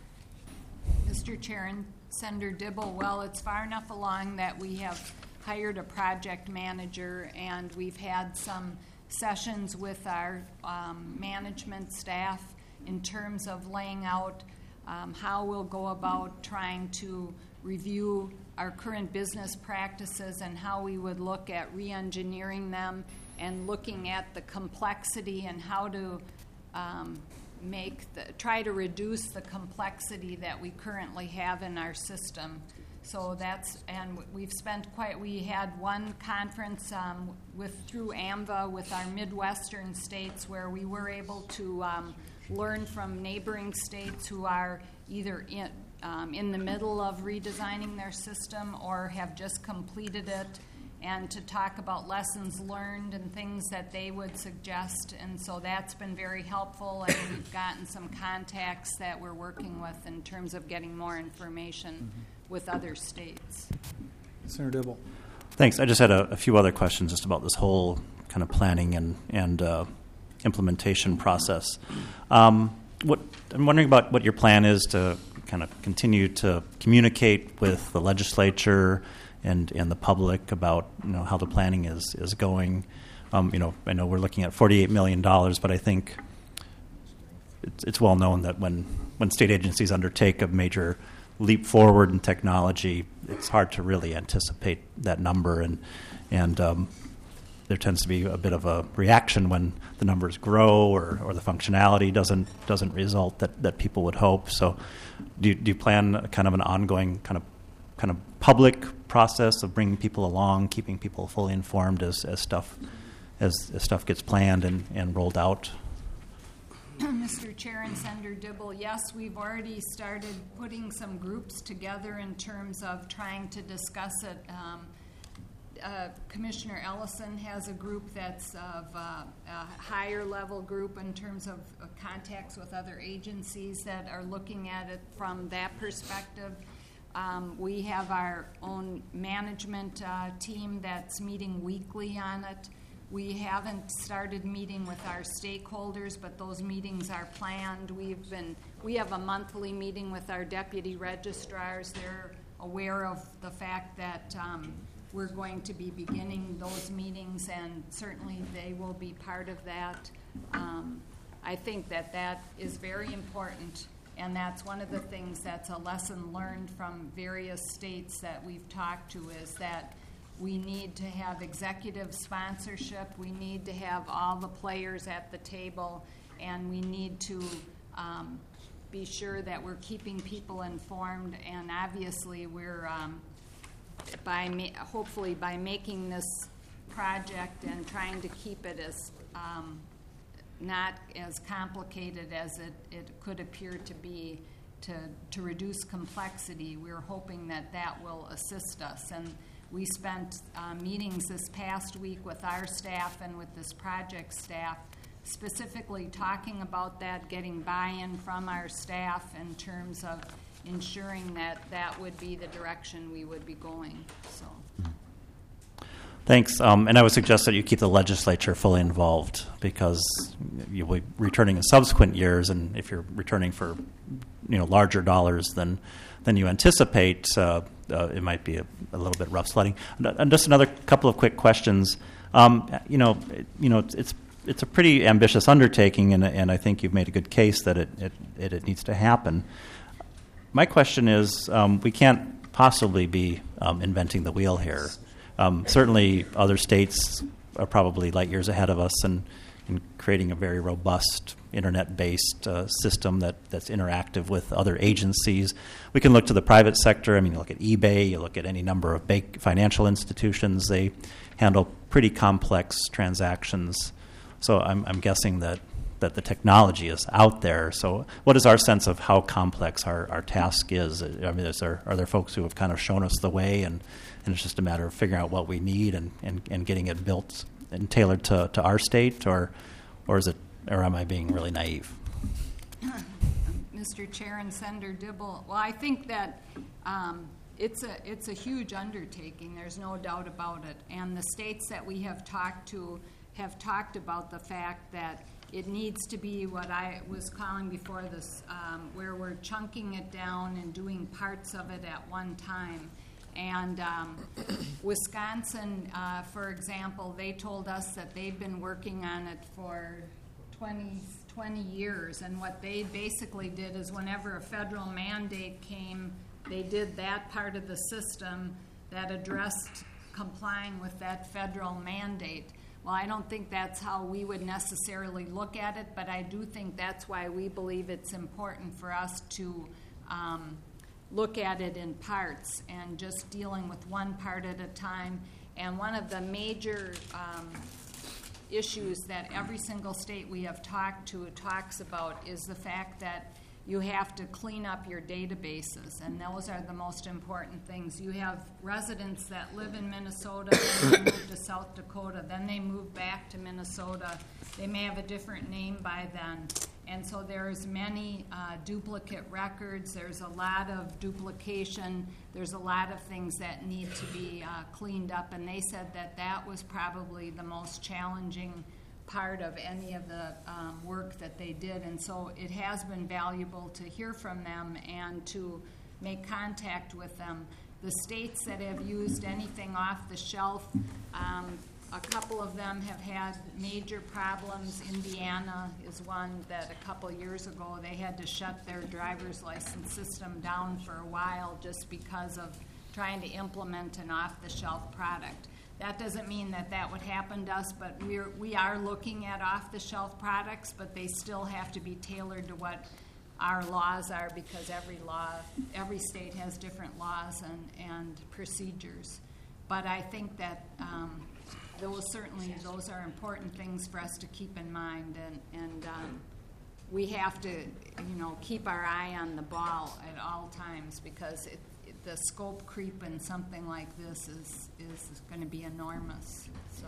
Mister Chair and Senator Dibble, well, it's far enough along that we have hired a project manager, and we've had some sessions with our um, management staff in terms of laying out um, how we'll go about trying to review our current business practices and how we would look at re-engineering them and looking at the complexity and how to um, make the, try to reduce the complexity that we currently have in our system. So that's, and we've spent quite, we had one conference um, with through AMVA with our Midwestern states where we were able to um, learn from neighboring states who are either in, um, in the middle of redesigning their system or have just completed it, and to talk about lessons learned and things that they would suggest. And so that's been very helpful, and we've gotten some contacts that we're working with in terms of getting more information mm-hmm. with other states. Senator Dibble. Thanks. I just had a, a few other questions just about this whole kind of planning and, and uh, implementation process. Um, what I'm wondering about what your plan is to kind of continue to communicate with the legislature and, and the public about, you know, how the planning is, is going. Um, you know, I know we're looking at forty-eight million dollars, but I think it's, it's well known that when, when state agencies undertake a major leap forward in technology, it's hard to really anticipate that number, and and um, there tends to be a bit of a reaction when the numbers grow or, or the functionality doesn't doesn't result that, that people would hope. So, do you, do you plan kind of an ongoing kind of kind of public process of bringing people along, keeping people fully informed as, as stuff as, as stuff gets planned and, and rolled out? Mister Chair and Senator Dibble, yes, we've already started putting some groups together in terms of trying to discuss it. Um, uh, Commissioner Ellison has a group that's of uh, a higher level group in terms of uh, contacts with other agencies that are looking at it from that perspective. Um, we have our own management uh, team that's meeting weekly on it. We haven't started meeting with our stakeholders, but those meetings are planned. We've been, we have a monthly meeting with our deputy registrars. They're aware of the fact that um, we're going to be beginning those meetings, and certainly they will be part of that. Um, I think that that is very important, and that's one of the things that's a lesson learned from various states that we've talked to, is that we need to have executive sponsorship. We need to have all the players at the table, and we need to um, be sure that we're keeping people informed. And obviously, we're um, by ma- hopefully by making this project and trying to keep it as um, not as complicated as it, it could appear to be, to to reduce complexity. We're hoping that that will assist us. And we spent uh, meetings this past week with our staff and with this project staff, specifically talking about that, getting buy-in from our staff in terms of ensuring that that would be the direction we would be going. So, Thanks. Um, and I would suggest that you keep the legislature fully involved, because you'll be returning in subsequent years, and if you're returning for, you know, larger dollars than than you anticipate, uh, uh, it might be a, a little bit rough sledding. And just another couple of quick questions. Um, you know, it, you know, it's, it's it's a pretty ambitious undertaking, and and I think you've made a good case that it it, it, it needs to happen. My question is, um, we can't possibly be um, inventing the wheel here. Um, certainly, other states are probably light years ahead of us in, in creating a very robust internet-based uh, system that, that's interactive with other agencies. We can look to the private sector. I mean, you look at eBay, you look at any number of big financial institutions. They handle pretty complex transactions. So I'm, I'm guessing that that the technology is out there. So what is our sense of how complex our, our task is? I mean, is there, are there folks who have kind of shown us the way, and, and it's just a matter of figuring out what we need and, and, and getting it built and tailored to, to our state, or or is it, or am I being really naive? Mister Chair and Senator Dibble, well, I think that um, it's a it's a huge undertaking. There's no doubt about it. And the states that we have talked to have talked about the fact that it needs to be what I was calling before this, um, where we're chunking it down and doing parts of it at one time. And um, Wisconsin, uh, for example, they told us that they've been working on it for twenty, twenty years. And what they basically did is whenever a federal mandate came, they did that part of the system that addressed complying with that federal mandate. Well, I don't think that's how we would necessarily look at it, but I do think that's why we believe it's important for us to um, look at it in parts and just dealing with one part at a time. And one of the major um, issues that every single state we have talked to talks about is the fact that you have to clean up your databases, and those are the most important things. You have residents that live in Minnesota, then they move to South Dakota, then they move back to Minnesota. They may have a different name by then. And so there's many uh, duplicate records. There's a lot of duplication. There's a lot of things that need to be uh, cleaned up. And they said that that was probably the most challenging part of any of the um, work that they did. And so it has been valuable to hear from them and to make contact with them. The states that have used anything off the shelf, um, a couple of them have had major problems. Indiana is one that a couple years ago they had to shut their driver's license system down for a while just because of trying to implement an off-the-shelf product. That doesn't mean that that would happen to us, but we're, we are looking at off-the-shelf products, but they still have to be tailored to what our laws are, because every law, every state has different laws and, and procedures. But I think that um, those certainly, those are important things for us to keep in mind, and, and um, we have to, you know, keep our eye on the ball at all times, because it, the scope creep in something like this is is going to be enormous. So,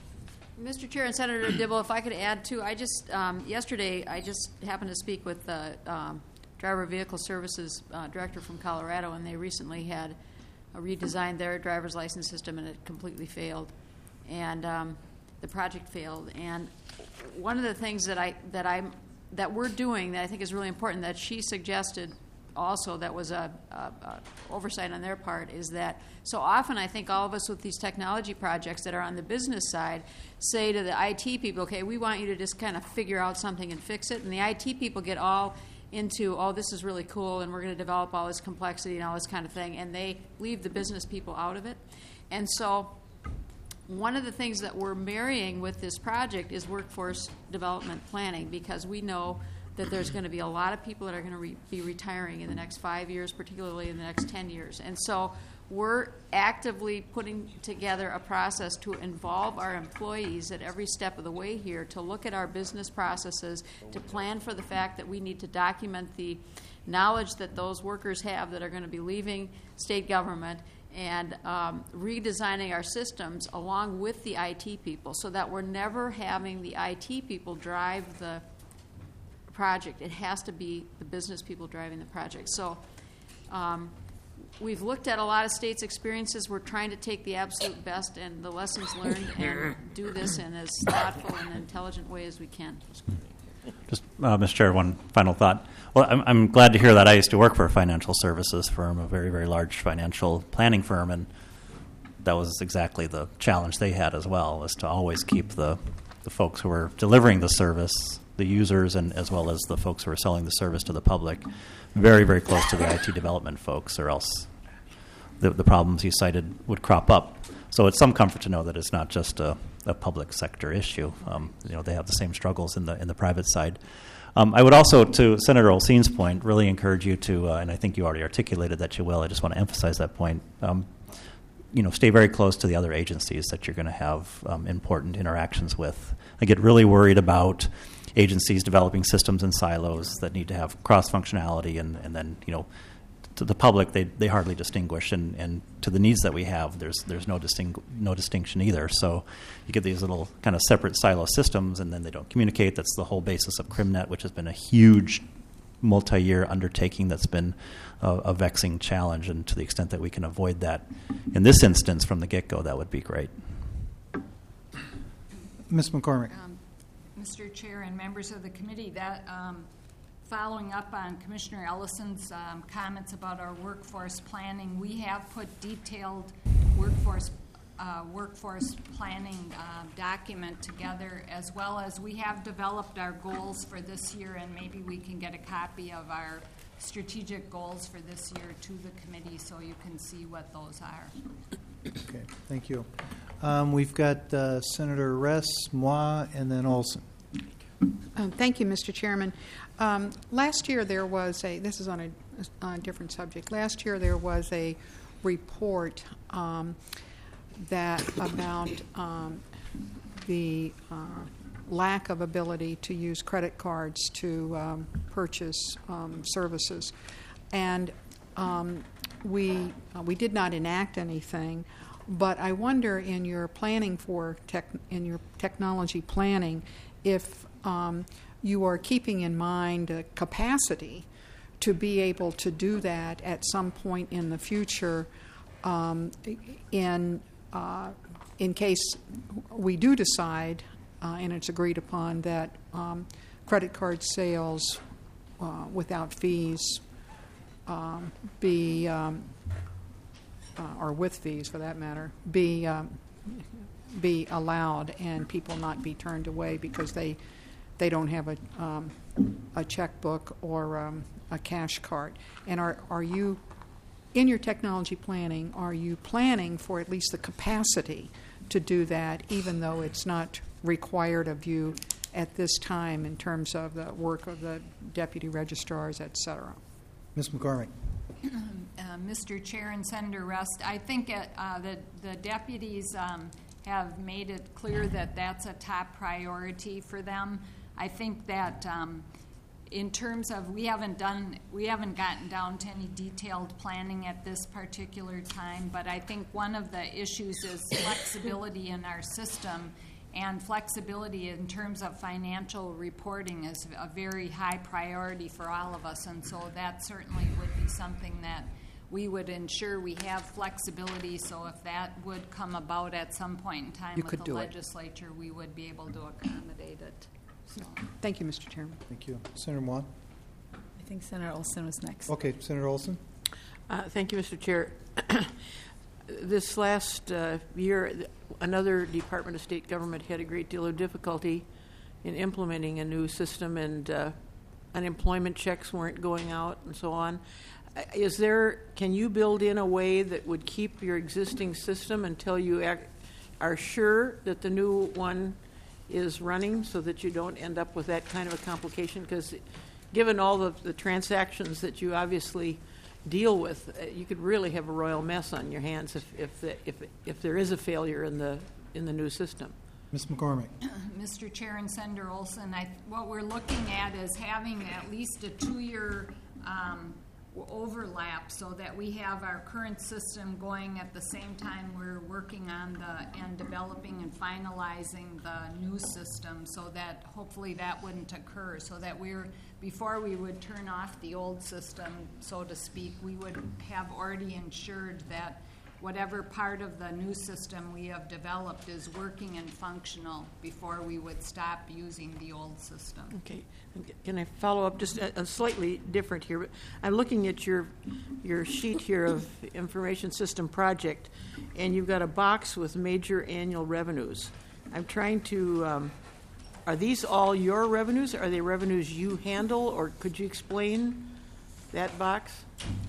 Mister Chair and Senator Dibble, if I could add too, I just um, yesterday I just happened to speak with the um, Driver Vehicle Services uh, director from Colorado, and they recently had uh, redesigned their driver's license system, and it completely failed, and um, the project failed. And one of the things that I that I that we're doing that I think is really important that she suggested. Also, that was a, a, a oversight on their part, is that so often I think all of us with these technology projects that are on the business side say to the I T people, okay, we want you to just kind of figure out something and fix it. And the I T people get all into, oh, this is really cool, and we're going to develop all this complexity and all this kind of thing, and they leave the business people out of it. And so one of the things that we're marrying with this project is workforce development planning, because we know that there's going to be a lot of people that are going to re- be retiring in the next five years, particularly in the next ten years. And so we're actively putting together a process to involve our employees at every step of the way here, to look at our business processes, to plan for the fact that we need to document the knowledge that those workers have that are going to be leaving state government, and um, redesigning our systems along with the I T people, so that we're never having the I T people drive the project. It has to be the business people driving the project. So um, we've looked at a lot of states' experiences. We're trying to take the absolute best and the lessons learned and do this in as thoughtful and intelligent way as we can. Just, uh, Mister Chair, one final thought. Well, I'm, I'm glad to hear that. I used to work for a financial services firm, a very, very large financial planning firm, and that was exactly the challenge they had as well, was to always keep the, the folks who were delivering the service, the users, and as well as the folks who are selling the service to the public, very, very close to the I T development folks, or else the, the problems you cited would crop up. So it's some comfort to know that it's not just a, a public sector issue. Um, you know, they have the same struggles in the in the private side. Um, I would also, to Senator Olseen's point, really encourage you to, uh, and I think you already articulated that you will, I just want to emphasize that point. Um, you know, stay very close to the other agencies that you're going to have um, important interactions with. I get really worried about agencies developing systems in silos that need to have cross-functionality, and, and then, you know, to the public, they, they hardly distinguish, and, and to the needs that we have, there's there's no distingu- no distinction either. So you get these little kind of separate silo systems, and then they don't communicate. That's the whole basis of CrimNet, which has been a huge multi-year undertaking that's been a, a vexing challenge, and to the extent that we can avoid that in this instance from the get-go, that would be great. Miz McCormick. Um, Mister Chair and members of the committee, that um, following up on Commissioner Ellison's um, comments about our workforce planning, we have put detailed workforce uh, workforce planning uh, document together, as well as we have developed our goals for this year, and maybe we can get a copy of our strategic goals for this year to the committee so you can see what those are. Okay, thank you. Um, we've got uh, Senator Ress, Moi, and then Olson. Um, thank you, Mister Chairman. Um, last year there was a, this is on a, on a different subject. Last year there was a report um, that about um, the uh, lack of ability to use credit cards to um, purchase um, services. And um, we, uh, we did not enact anything, but I wonder in your planning for tech, in your technology planning, if um, you are keeping in mind a capacity to be able to do that at some point in the future, um, in uh, in case we do decide, uh, and it's agreed upon, that um, credit card sales uh, without fees um, be, um, uh, or with fees for that matter, be um, be allowed, and people not be turned away because they they don't have a um, a checkbook or um, a cash card. And are are you, in your technology planning, are you planning for at least the capacity to do that, even though it's not required of you at this time in terms of the work of the deputy registrars, et cetera? Miz McCormick. Uh, Mister Chair and Senator Rust, I think uh, uh, the, the deputies um, have made it clear that that's a top priority for them. I think that um, in terms of, we haven't done, we haven't gotten down to any detailed planning at this particular time, but I think one of the issues is flexibility in our system, and flexibility in terms of financial reporting is a very high priority for all of us, and so that certainly would be something that we would ensure we have flexibility, so if that would come about at some point in time You with could the do it. legislature, we would be able to accommodate it. So. Thank you, Mister Chairman. Thank you. Senator Moi. I think Senator Olson was next. Okay, Senator Olson. Uh, thank you, Mister Chair. This last uh, year, another Department of State government had a great deal of difficulty in implementing a new system, and uh, unemployment checks weren't going out and so on. Uh, Is there, can you build in a way that would keep your existing system until you ac- are sure that the new one is running, so that you don't end up with that kind of a complication? Because given all the, the transactions that you obviously deal with, uh, you could really have a royal mess on your hands if if, the, if if there is a failure in the in the new system. Miz McCormick. Mister Chair and Senator Olson, I, what we're looking at is having at least a two-year um, overlap, so that we have our current system going at the same time we're working on the and developing and finalizing the new system, so that hopefully that wouldn't occur, so that we're, before we would turn off the old system, so to speak, we would have already ensured that whatever part of the new system we have developed is working and functional before we would stop using the old system. Okay. Can I follow up just a, a slightly different here? But I'm looking at your your sheet here of information system project, and you've got a box with major annual revenues. I'm trying to, um, are these all your revenues? Are they revenues you handle, or could you explain that box?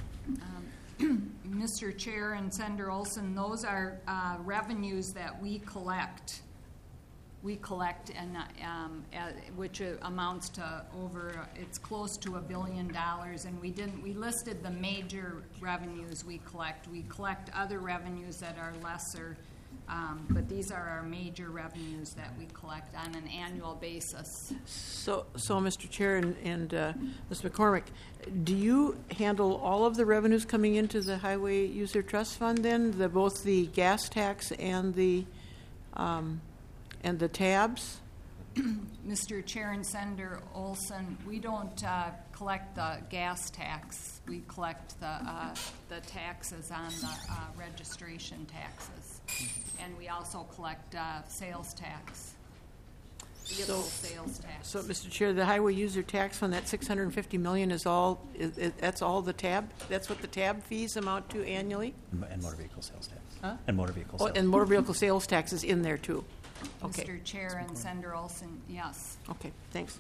Um, Mister Chair and Senator Olson, those are uh, revenues that we collect we collect, and um, uh, which amounts to over, it's close to a billion dollars, and we didn't, we listed the major revenues we collect. We collect other revenues that are lesser, um, but these are our major revenues that we collect on an annual basis. So, so Mister Chair and, and uh, Miz McCormick, do you handle all of the revenues coming into the Highway User Trust Fund then, the, both the gas tax and the um, and the tabs? Mister Chair and Senator Olson, we don't uh, collect the gas tax. We collect the uh, the taxes on the uh, registration taxes, and we also collect uh, sales tax, vehicle So- sales tax. So, Mister Chair, the Highway User Tax Fund, that six hundred fifty million is all, is, is, that's all the tab? That's what the tab fees amount to annually? And motor vehicle sales tax. Huh? And motor vehicle Oh, sales. and motor vehicle sales tax is in there too? Okay, Mister Chair and Senator Olson, yes. okay, thanks.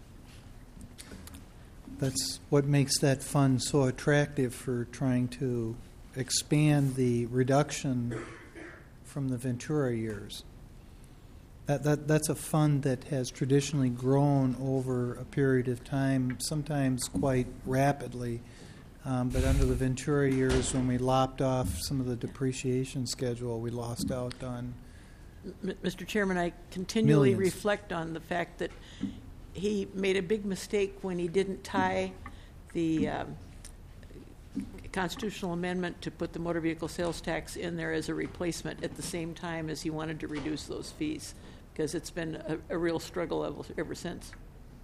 That's what makes that fund so attractive for trying to expand the reduction from the Ventura years. That, that that's a fund that has traditionally grown over a period of time, sometimes quite rapidly. Um, but under the Ventura years, when we lopped off some of the depreciation schedule, we lost out on. M- Mister Chairman, I continually Millions. reflect on the fact that he made a big mistake when he didn't tie the um, constitutional amendment to put the motor vehicle sales tax in there as a replacement at the same time as he wanted to reduce those fees, because it's been a, a real struggle ever, ever since.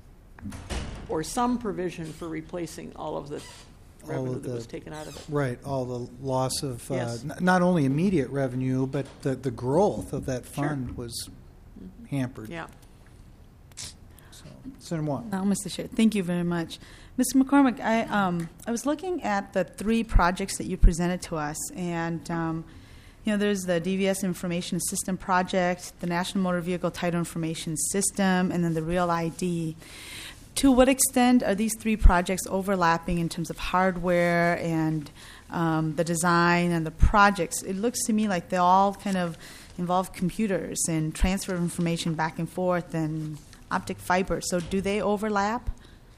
Or some provision for replacing all of the All revenue of that the- was taken out of it. Right, all the loss of uh, Yes. n- not only immediate revenue, but the, the growth of that Sure. fund was hampered. Yeah. So, Senator Moore. No, Mister Chair, thank you very much. Mister McCormick, I, um, I was looking at the three projects that you presented to us, and um, you know, there's the D V S Information System Project, the National Motor Vehicle Title Information System, and then the Real I D. To what extent are these three projects overlapping in terms of hardware and um, the design and the projects? It looks to me like they all kind of involve computers and transfer of information back and forth and optic fiber. So do they overlap?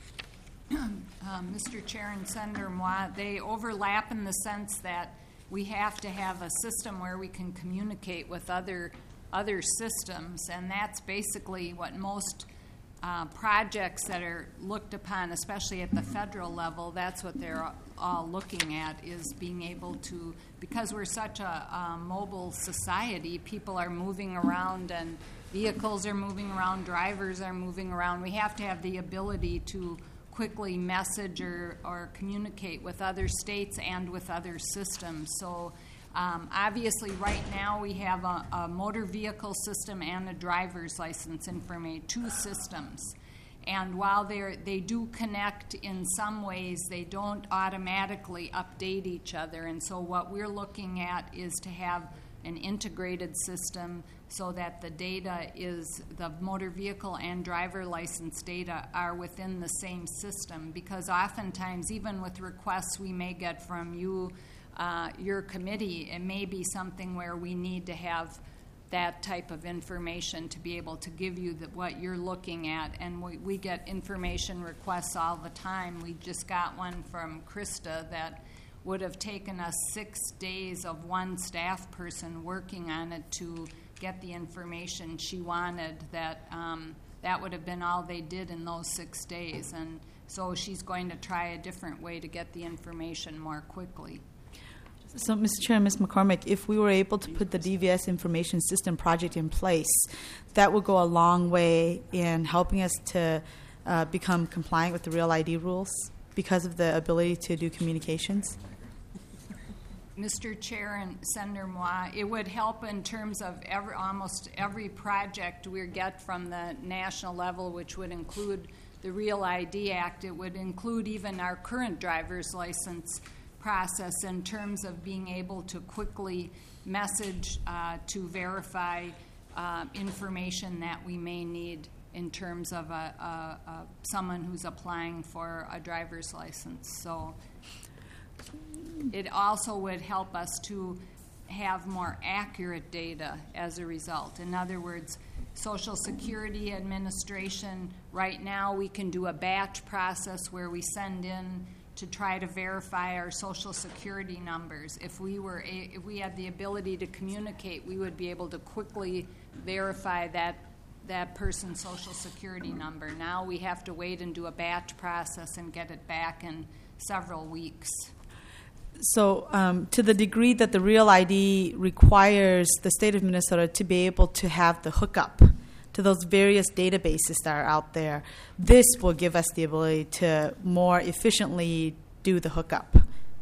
Um, Mister Chair and Senator Moi, they overlap in the sense that we have to have a system where we can communicate with other other systems, and that's basically what most uh, projects that are looked upon, especially at the federal level, that's what they're all looking at, is being able to, because we're such a, a mobile society, people are moving around and vehicles are moving around, drivers are moving around. We have to have the ability to quickly message or, or communicate with other states and with other systems. So um, obviously right now we have a, a motor vehicle system and a driver's license information, two systems. And while they they do connect in some ways, they don't automatically update each other. And so what we're looking at is to have an integrated system so that the data is, the motor vehicle and driver license data are within the same system, because oftentimes, even with requests we may get from you, uh, your committee, it may be something where we need to have that type of information to be able to give you the, what you're looking at. And we, we get information requests all the time. We just got one from Krista that would have taken us six days of one staff person working on it to get the information she wanted. That um, that would have been all they did in those six days. And so she's going to try a different way to get the information more quickly. So, Mister Chair, Miz McCormick, if we were able to put the D V S Information System project in place, that would go a long way in helping us to uh, become compliant with the Real I D rules because of the ability to do communications. Mister Chair and Senator Moi, it would help in terms of every, almost every project we get from the national level, which would include the Real I D Act. It would include even our current driver's license process in terms of being able to quickly message uh, to verify uh, information that we may need in terms of a, a, a, someone who's applying for a driver's license. So it also would help us to have more accurate data as a result. In other words, Social Security Administration, right now we can do a batch process where we send in to try to verify our Social Security numbers. If we were, a, if we had the ability to communicate, we would be able to quickly verify that that person's Social Security number. Now we have to wait and do a batch process and get it back in several weeks. So um, to the degree that the Real I D requires the state of Minnesota to be able to have the hookup to those various databases that are out there, this will give us the ability to more efficiently do the hookup.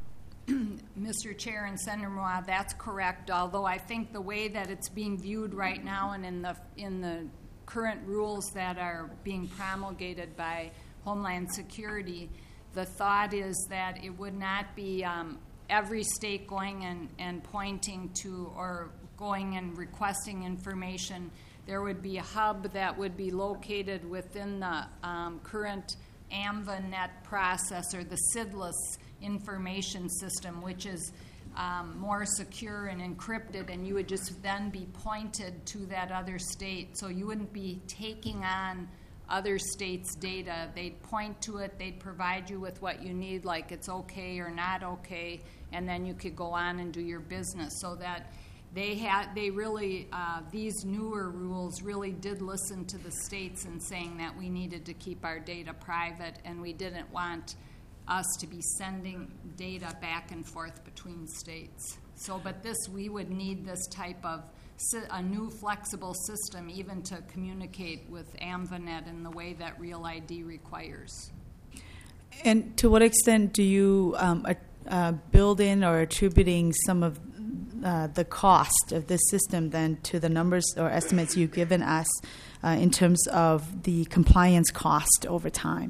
Mister Chair and Senator Moa, that's correct, although I think the way that it's being viewed right now and in the in the current rules that are being promulgated by Homeland Security, the thought is that it would not be um, every state going and, and pointing to or going and requesting information. There would be a hub that would be located within the um, current AMVANet process or the S I D L I S information system, which is um, more secure and encrypted, and you would just then be pointed to that other state. So you wouldn't be taking on other states' data. They'd point to it, they'd provide you with what you need, like it's okay or not okay, and then you could go on and do your business. So that they had, they really, uh, these newer rules really did listen to the states in saying that we needed to keep our data private, and we didn't want us to be sending data back and forth between states. So, but this, we would need this type of a new flexible system even to communicate with AMVANet in the way that Real I D requires. And to what extent do you um, uh, build in or attributing some of uh, the cost of this system then to the numbers or estimates you've given us uh, in terms of the compliance cost over time?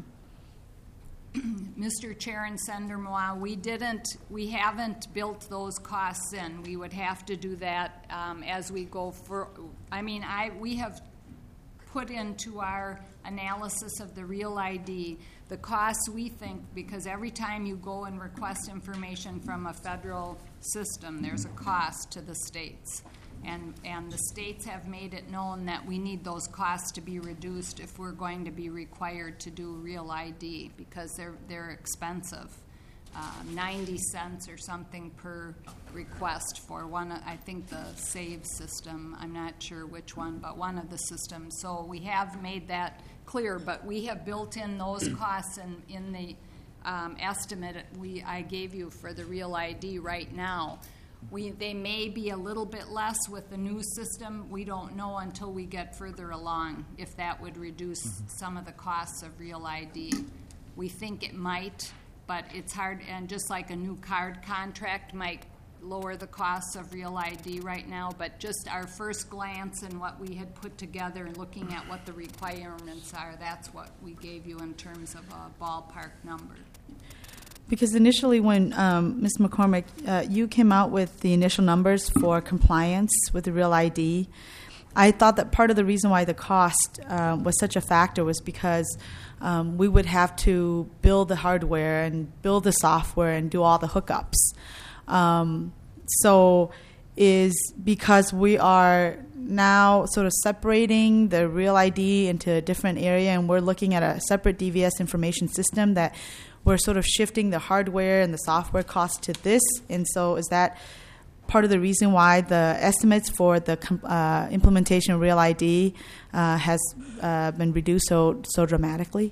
Mister Chair and Senator Moa, we didn't, we haven't built those costs in. We would have to do that um, as we go for. I mean, I we have put into our analysis of the Real I D the costs we think, because every time you go and request information from a federal system, there's a cost to the states. And, and the states have made it known that we need those costs to be reduced if we're going to be required to do Real I D, because they're they're expensive, uh, ninety cents or something per request for one. I think the SAVE system. I'm not sure which one, but one of the systems. So we have made that clear, but we have built in those costs in in the um, estimate we I gave you for the Real I D right now. We, they may be a little bit less with the new system. We don't know until we get further along if that would reduce mm-hmm. some of the costs of Real I D. We think it might, but it's hard. And just like a new card contract might lower the costs of Real I D right now, but just our first glance and what we had put together, looking at what the requirements are, that's what we gave you in terms of a ballpark number. Because initially when, um, Miz McCormick, uh, you came out with the initial numbers for compliance with the Real I D, I thought that part of the reason why the cost uh, was such a factor was because um, we would have to build the hardware and build the software and do all the hookups. Um, so is because we are now sort of separating the Real I D into a different area and we're looking at a separate D V S information system, that we're sort of shifting the hardware and the software cost to this. And so is that part of the reason why the estimates for the uh, implementation of Real I D uh, has uh, been reduced so so dramatically?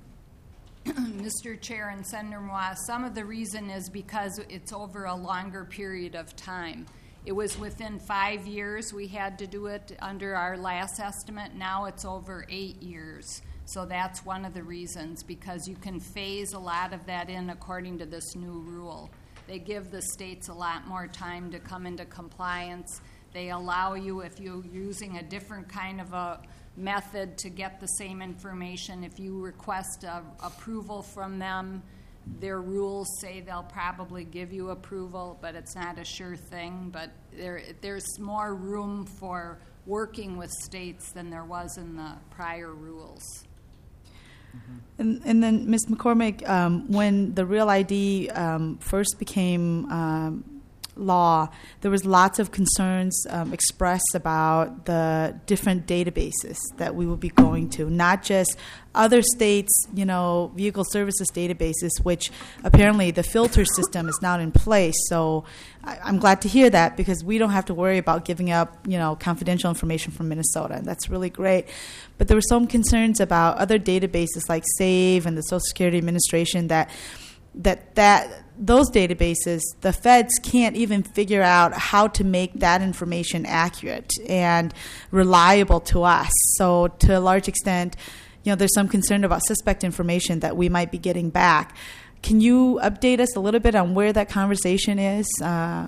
Mister Chair and Senator Moa, some of the reason is because it's over a longer period of time. It was within five years we had to do it under our last estimate. Now it's over eight years. So that's one of the reasons, because you can phase a lot of that in according to this new rule. They give the states a lot more time to come into compliance. They allow you, if you're using a different kind of a method to get the same information, if you request a, approval from them, their rules say they'll probably give you approval, but it's not a sure thing. But there, there's more room for working with states than there was in the prior rules. And, and then, Miz McCormick, um, when the Real I D um, first became um, law, there was lots of concerns um, expressed about the different databases that we will be going to, not just other states, you know, vehicle services databases, which apparently the filter system is not in place. So I, I'm glad to hear that, because we don't have to worry about giving up, you know, confidential information from Minnesota. And that's really great. But there were some concerns about other databases like SAVE and the Social Security Administration that that that those databases, the feds can't even figure out how to make that information accurate and reliable to us. So to a large extent, you know, there's some concern about suspect information that we might be getting back. Can you update us a little bit on where that conversation is? Uh,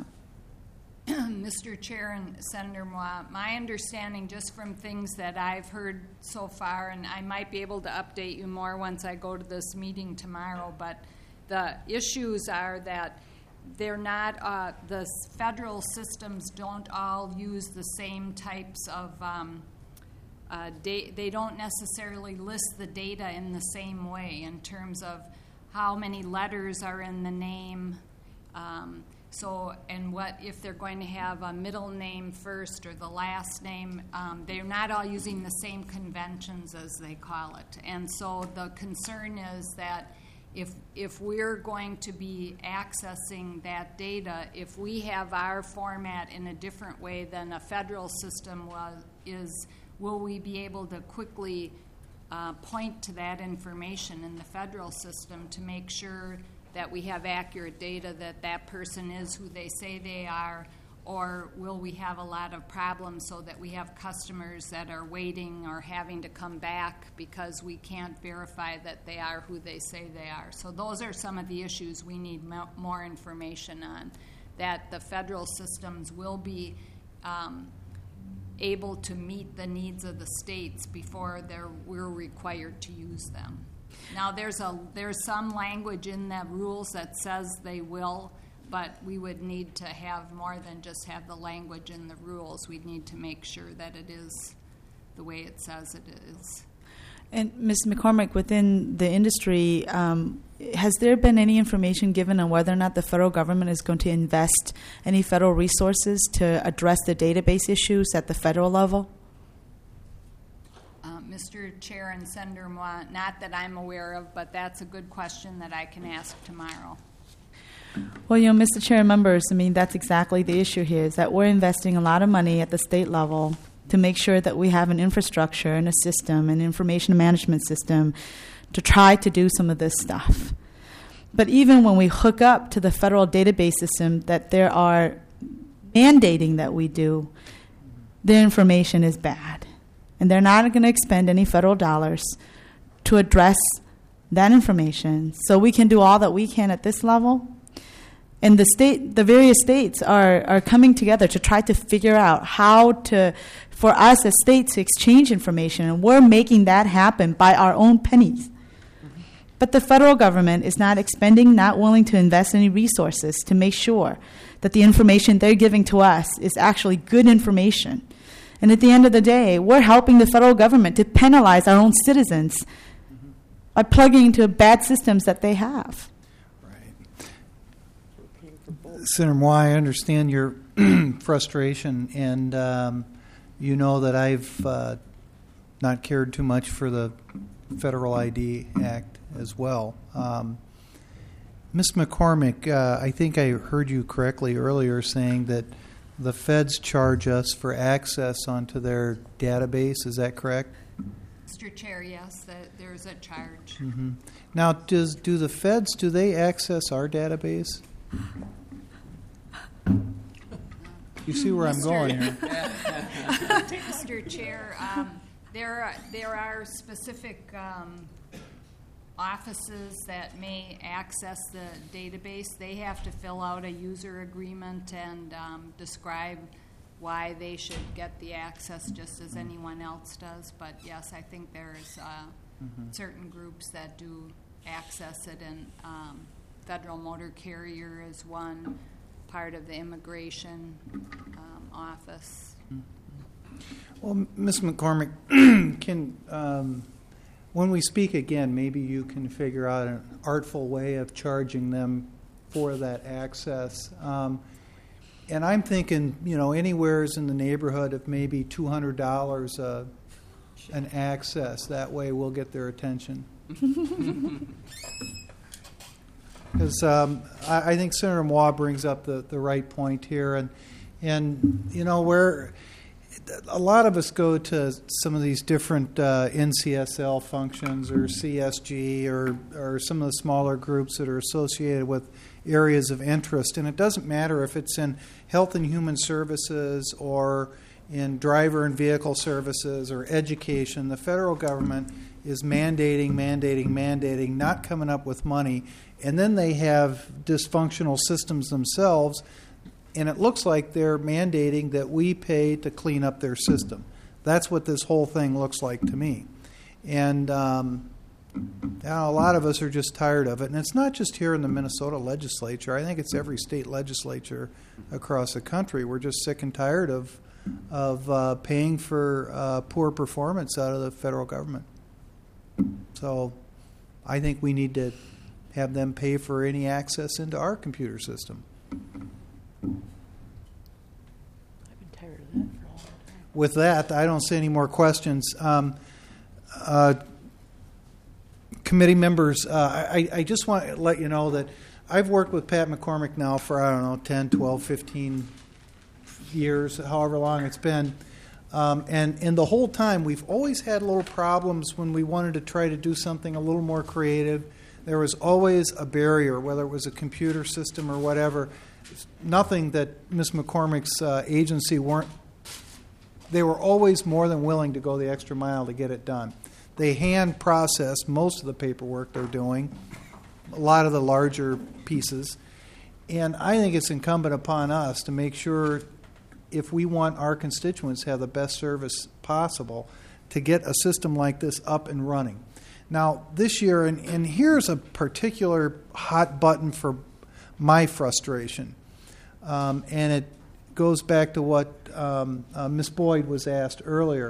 Mister Chair and Senator Moi, my understanding, just from things that I've heard so far, and I might be able to update you more once I go to this meeting tomorrow, but the issues are that they're not, uh, the federal systems don't all use the same types of, um, uh, da- they don't necessarily list the data in the same way in terms of how many letters are in the name. Um, so, and what if they're going to have a middle name first or the last name. Um, they're not all using the same conventions, as they call it. And so the concern is that If if we're going to be accessing that data, if we have our format in a different way than a federal system was, is, will we be able to quickly uh, point to that information in the federal system to make sure that we have accurate data that that person is who they say they are? Or will we have a lot of problems so that we have customers that are waiting or having to come back because we can't verify that they are who they say they are? So those are some of the issues we need mo- more information on, that the federal systems will be um, able to meet the needs of the states before they're, we're required to use them. Now, there's a there's some language in the rules that says they will, but we would need to have more than just have the language in the rules. We'd need to make sure that it is the way it says it is. And Miz McCormick, within the industry, um, has there been any information given on whether or not the federal government is going to invest any federal resources to address the database issues at the federal level? Uh, Mister Chair and Senator Moi, not that I'm aware of, but that's a good question that I can ask tomorrow. Well, you know, Mister Chair and members, I mean, that's exactly the issue here, is that we're investing a lot of money at the state level to make sure that we have an infrastructure and a system, an information management system, to try to do some of this stuff. But even when we hook up to the federal database system that there are mandating that we do, the information is bad. And they're not going to expend any federal dollars to address that information. So we can do all that we can at this level. And the state, the various states are, are coming together to try to figure out how to, for us as states, to exchange information. And we're making that happen by our own pennies. Mm-hmm. But the federal government is not expending, not willing to invest any resources to make sure that the information they're giving to us is actually good information. And at the end of the day, we're helping the federal government to penalize our own citizens mm-hmm. by plugging into bad systems that they have. Senator Moi, I understand your frustration, and um, you know that I've uh, not cared too much for the Federal I D Act as well. Um, Miz McCormick, uh, I think I heard you correctly earlier saying that the feds charge us for access onto their database. Is that correct? Mister Chair, yes, that there's a charge. Mm-hmm. Now, does do the feds, do they access our database? You see where I'm going here. Mister Chair, um, there are, there are specific um, offices that may access the database. They have to fill out a user agreement and um, describe why they should get the access just as anyone else does. But yes, I think there's uh, mm-hmm. certain groups that do access it, and um, Federal Motor Carrier is one part of the immigration um, office. Well, Miz McCormick, can um, when we speak again, maybe you can figure out an artful way of charging them for that access. Um, and I'm thinking, you know, anywhere's in the neighborhood of maybe two hundred dollars uh, an access. That way we'll get their attention. Because um, I, I think Senator Moore brings up the, the right point here. And, and you know, where a lot of us go to some of these different uh, N C S L functions or C S G or, or some of the smaller groups that are associated with areas of interest. And it doesn't matter if it's in health and human services or in driver and vehicle services or education. The federal government is mandating, mandating, mandating, not coming up with money. And then they have dysfunctional systems themselves. And it looks like they're mandating that we pay to clean up their system. That's what this whole thing looks like to me. And um, you know, a lot of us are just tired of it. And it's not just here in the Minnesota legislature. I think it's every state legislature across the country. We're just sick and tired of, of uh, paying for uh, poor performance out of the federal government. So I think we need to have them pay for any access into our computer system. I've been tired of that for a long time. With that, I don't see any more questions. Um, uh, committee members, uh, I, I just want to let you know that I've worked with Pat McCormick now for, I don't know, ten, twelve, fifteen years, however long it's been. Um, and, and the whole time, we've always had little problems when we wanted to try to do something a little more creative. There was always a barrier, whether it was a computer system or whatever. Nothing that Miz McCormick's uh, agency weren't, they were always more than willing to go the extra mile to get it done. They hand process most of the paperwork they're doing, a lot of the larger pieces. And I think it's incumbent upon us to make sure, if we want our constituents to have the best service possible, to get a system like this up and running. Now, this year, and, and here's a particular hot button for my frustration, um, and it goes back to what um, uh, Miz Boyd was asked earlier.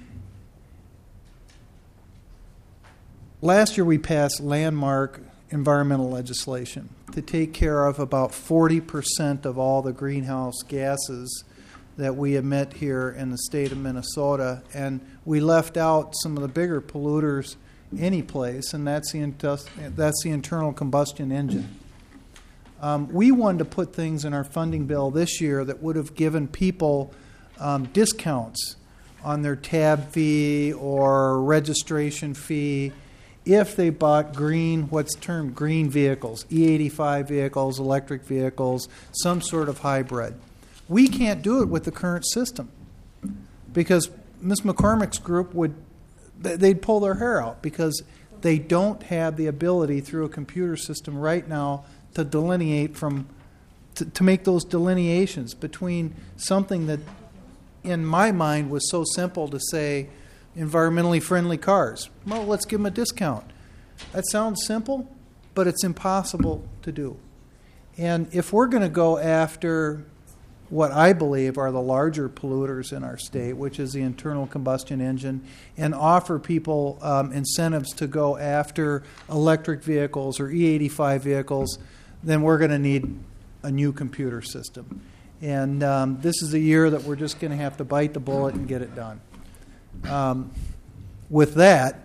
Last year, we passed landmark environmental legislation to take care of about forty percent of all the greenhouse gases that we emit here in the state of Minnesota, and we left out some of the bigger polluters any place, and that's the, that's the internal combustion engine. Um, we wanted to put things in our funding bill this year that would have given people um, discounts on their tab fee or registration fee if they bought green, what's termed green vehicles, E eighty-five vehicles, electric vehicles, some sort of hybrid. We can't do it with the current system because Miz McCormick's group would, they'd pull their hair out because they don't have the ability through a computer system right now to delineate from, to, to make those delineations between something that, in my mind, was so simple to say environmentally friendly cars. Well, let's give them a discount. That sounds simple, but it's impossible to do. And if we're going to go after what I believe are the larger polluters in our state, which is the internal combustion engine, and offer people um, incentives to go after electric vehicles or E eighty-five vehicles, then we're going to need a new computer system. And um, this is a year that we're just going to have to bite the bullet and get it done. Um, with that,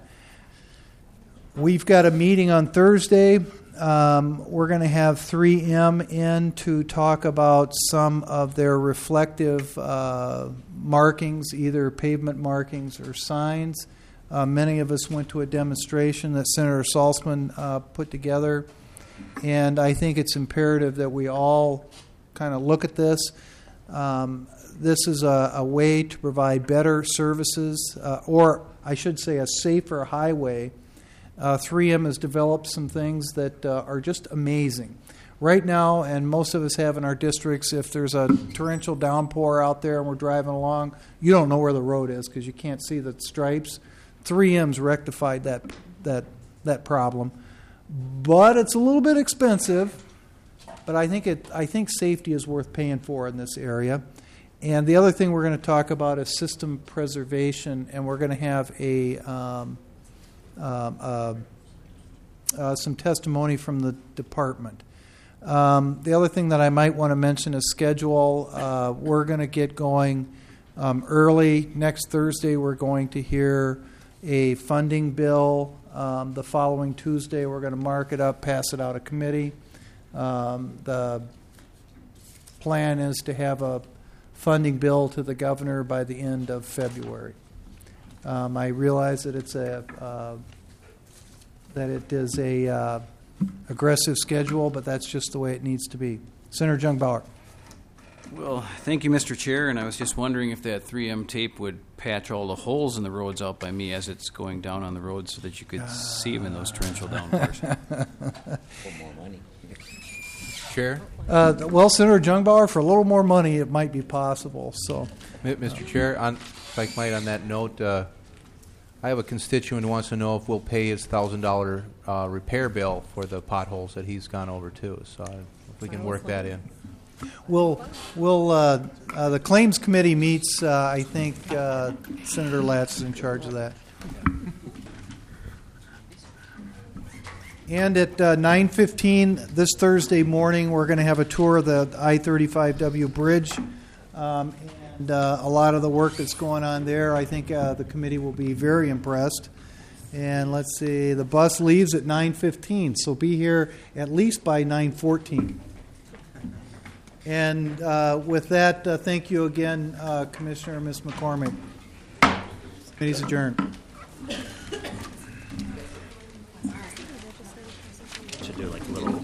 we've got a meeting on Thursday. Um, we're going to have three M in to talk about some of their reflective uh, markings, either pavement markings or signs. Uh, many of us went to a demonstration that Senator Salzman uh, put together, and I think it's imperative that we all kind of look at this. Um, this is a, a way to provide better services, uh, or I should say a safer highway. Uh, three M has developed some things that uh, are just amazing. Right now, and most of us have in our districts, if there's a torrential downpour out there and we're driving along, you don't know where the road is because you can't see the stripes. three M's rectified that that that problem, but it's a little bit expensive. But I think it I think safety is worth paying for in this area. And the other thing we're going to talk about is system preservation, and we're going to have a um, Um, uh, uh, some testimony from the department. Um, the other thing that I might want to mention is schedule. Uh, we're going to get going um, early. Next Thursday, we're going to hear a funding bill. Um, the following Tuesday, we're going to mark it up, pass it out of committee. Um, the plan is to have a funding bill to the governor by the end of February. Um, I realize that it's a uh, that it is a uh, aggressive schedule, but that's just the way it needs to be. Senator Jungbauer. Well, thank you, Mister Chair, and I was just wondering if that three M tape would patch all the holes in the roads out by me as it's going down on the road so that you could uh, see them in those torrential downpours. more money. Chair? Uh, well, Senator Jungbauer, for a little more money, it might be possible. So, Mister Chair, on, if I might, on that note, uh, I have a constituent who wants to know if we'll pay his thousand dollar uh, repair bill for the potholes that he's gone over too. So, uh, if we can work that in. We'll, we'll, uh, uh, the Claims Committee meets, uh, I think uh, Senator Latz is in charge of that. And at uh, nine fifteen this Thursday morning, we're going to have a tour of the I thirty-five W bridge. Um, and uh, a lot of the work that's going on there, I think uh, the committee will be very impressed. And let's see, the bus leaves at nine fifteen, so be here at least by nine fourteen. And uh, with that, uh, thank you again, uh, Commissioner and Miz McCormick. Committee's adjourned. Should do like a little.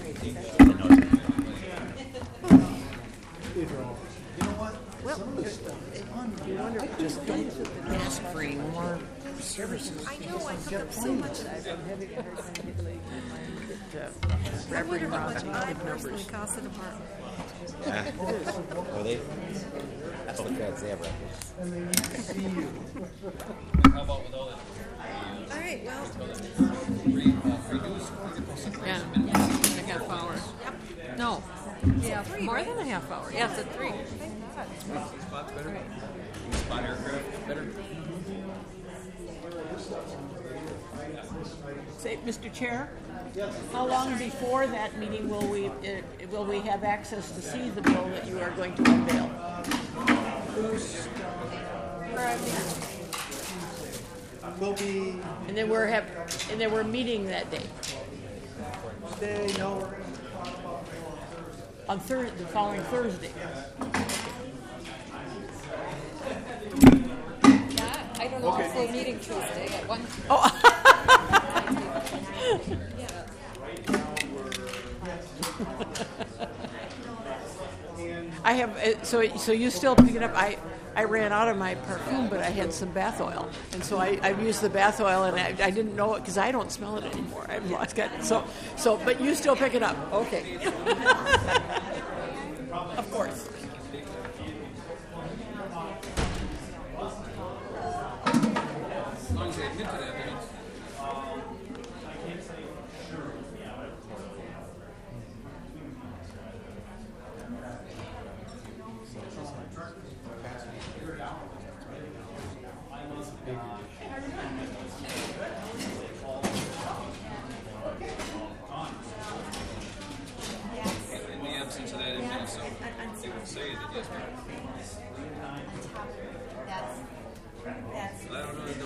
Just don't ask for any more services. I know, I took up so much. I wonder how much I personally cost the department. Are they? That's the feds. They have records. All right, well. Yeah, a half hour. Yep. No. Yeah, more than a half hour. Yeah, it's at three. Spot aircraft better. Say, Mister Chair, how long before that meeting will we uh, will we have access to see the bill that you are going to unveil? We'll be. And then we're have and then we're meeting that day. Day, no. On Thur- the following Thursday. Yeah, I don't know if we're meeting Tuesday at one. Oh. I have uh, so so you still pick it up. I I ran out of my perfume, but I had some bath oil, and so I I've used the bath oil, and I, I didn't know it because I don't smell it anymore. I've lost it. So so but you still pick it up, okay? Of course. As long as they admit to that, then it's in the absence of that in Minnesota, they would say that yes, That's, that's. I don't know.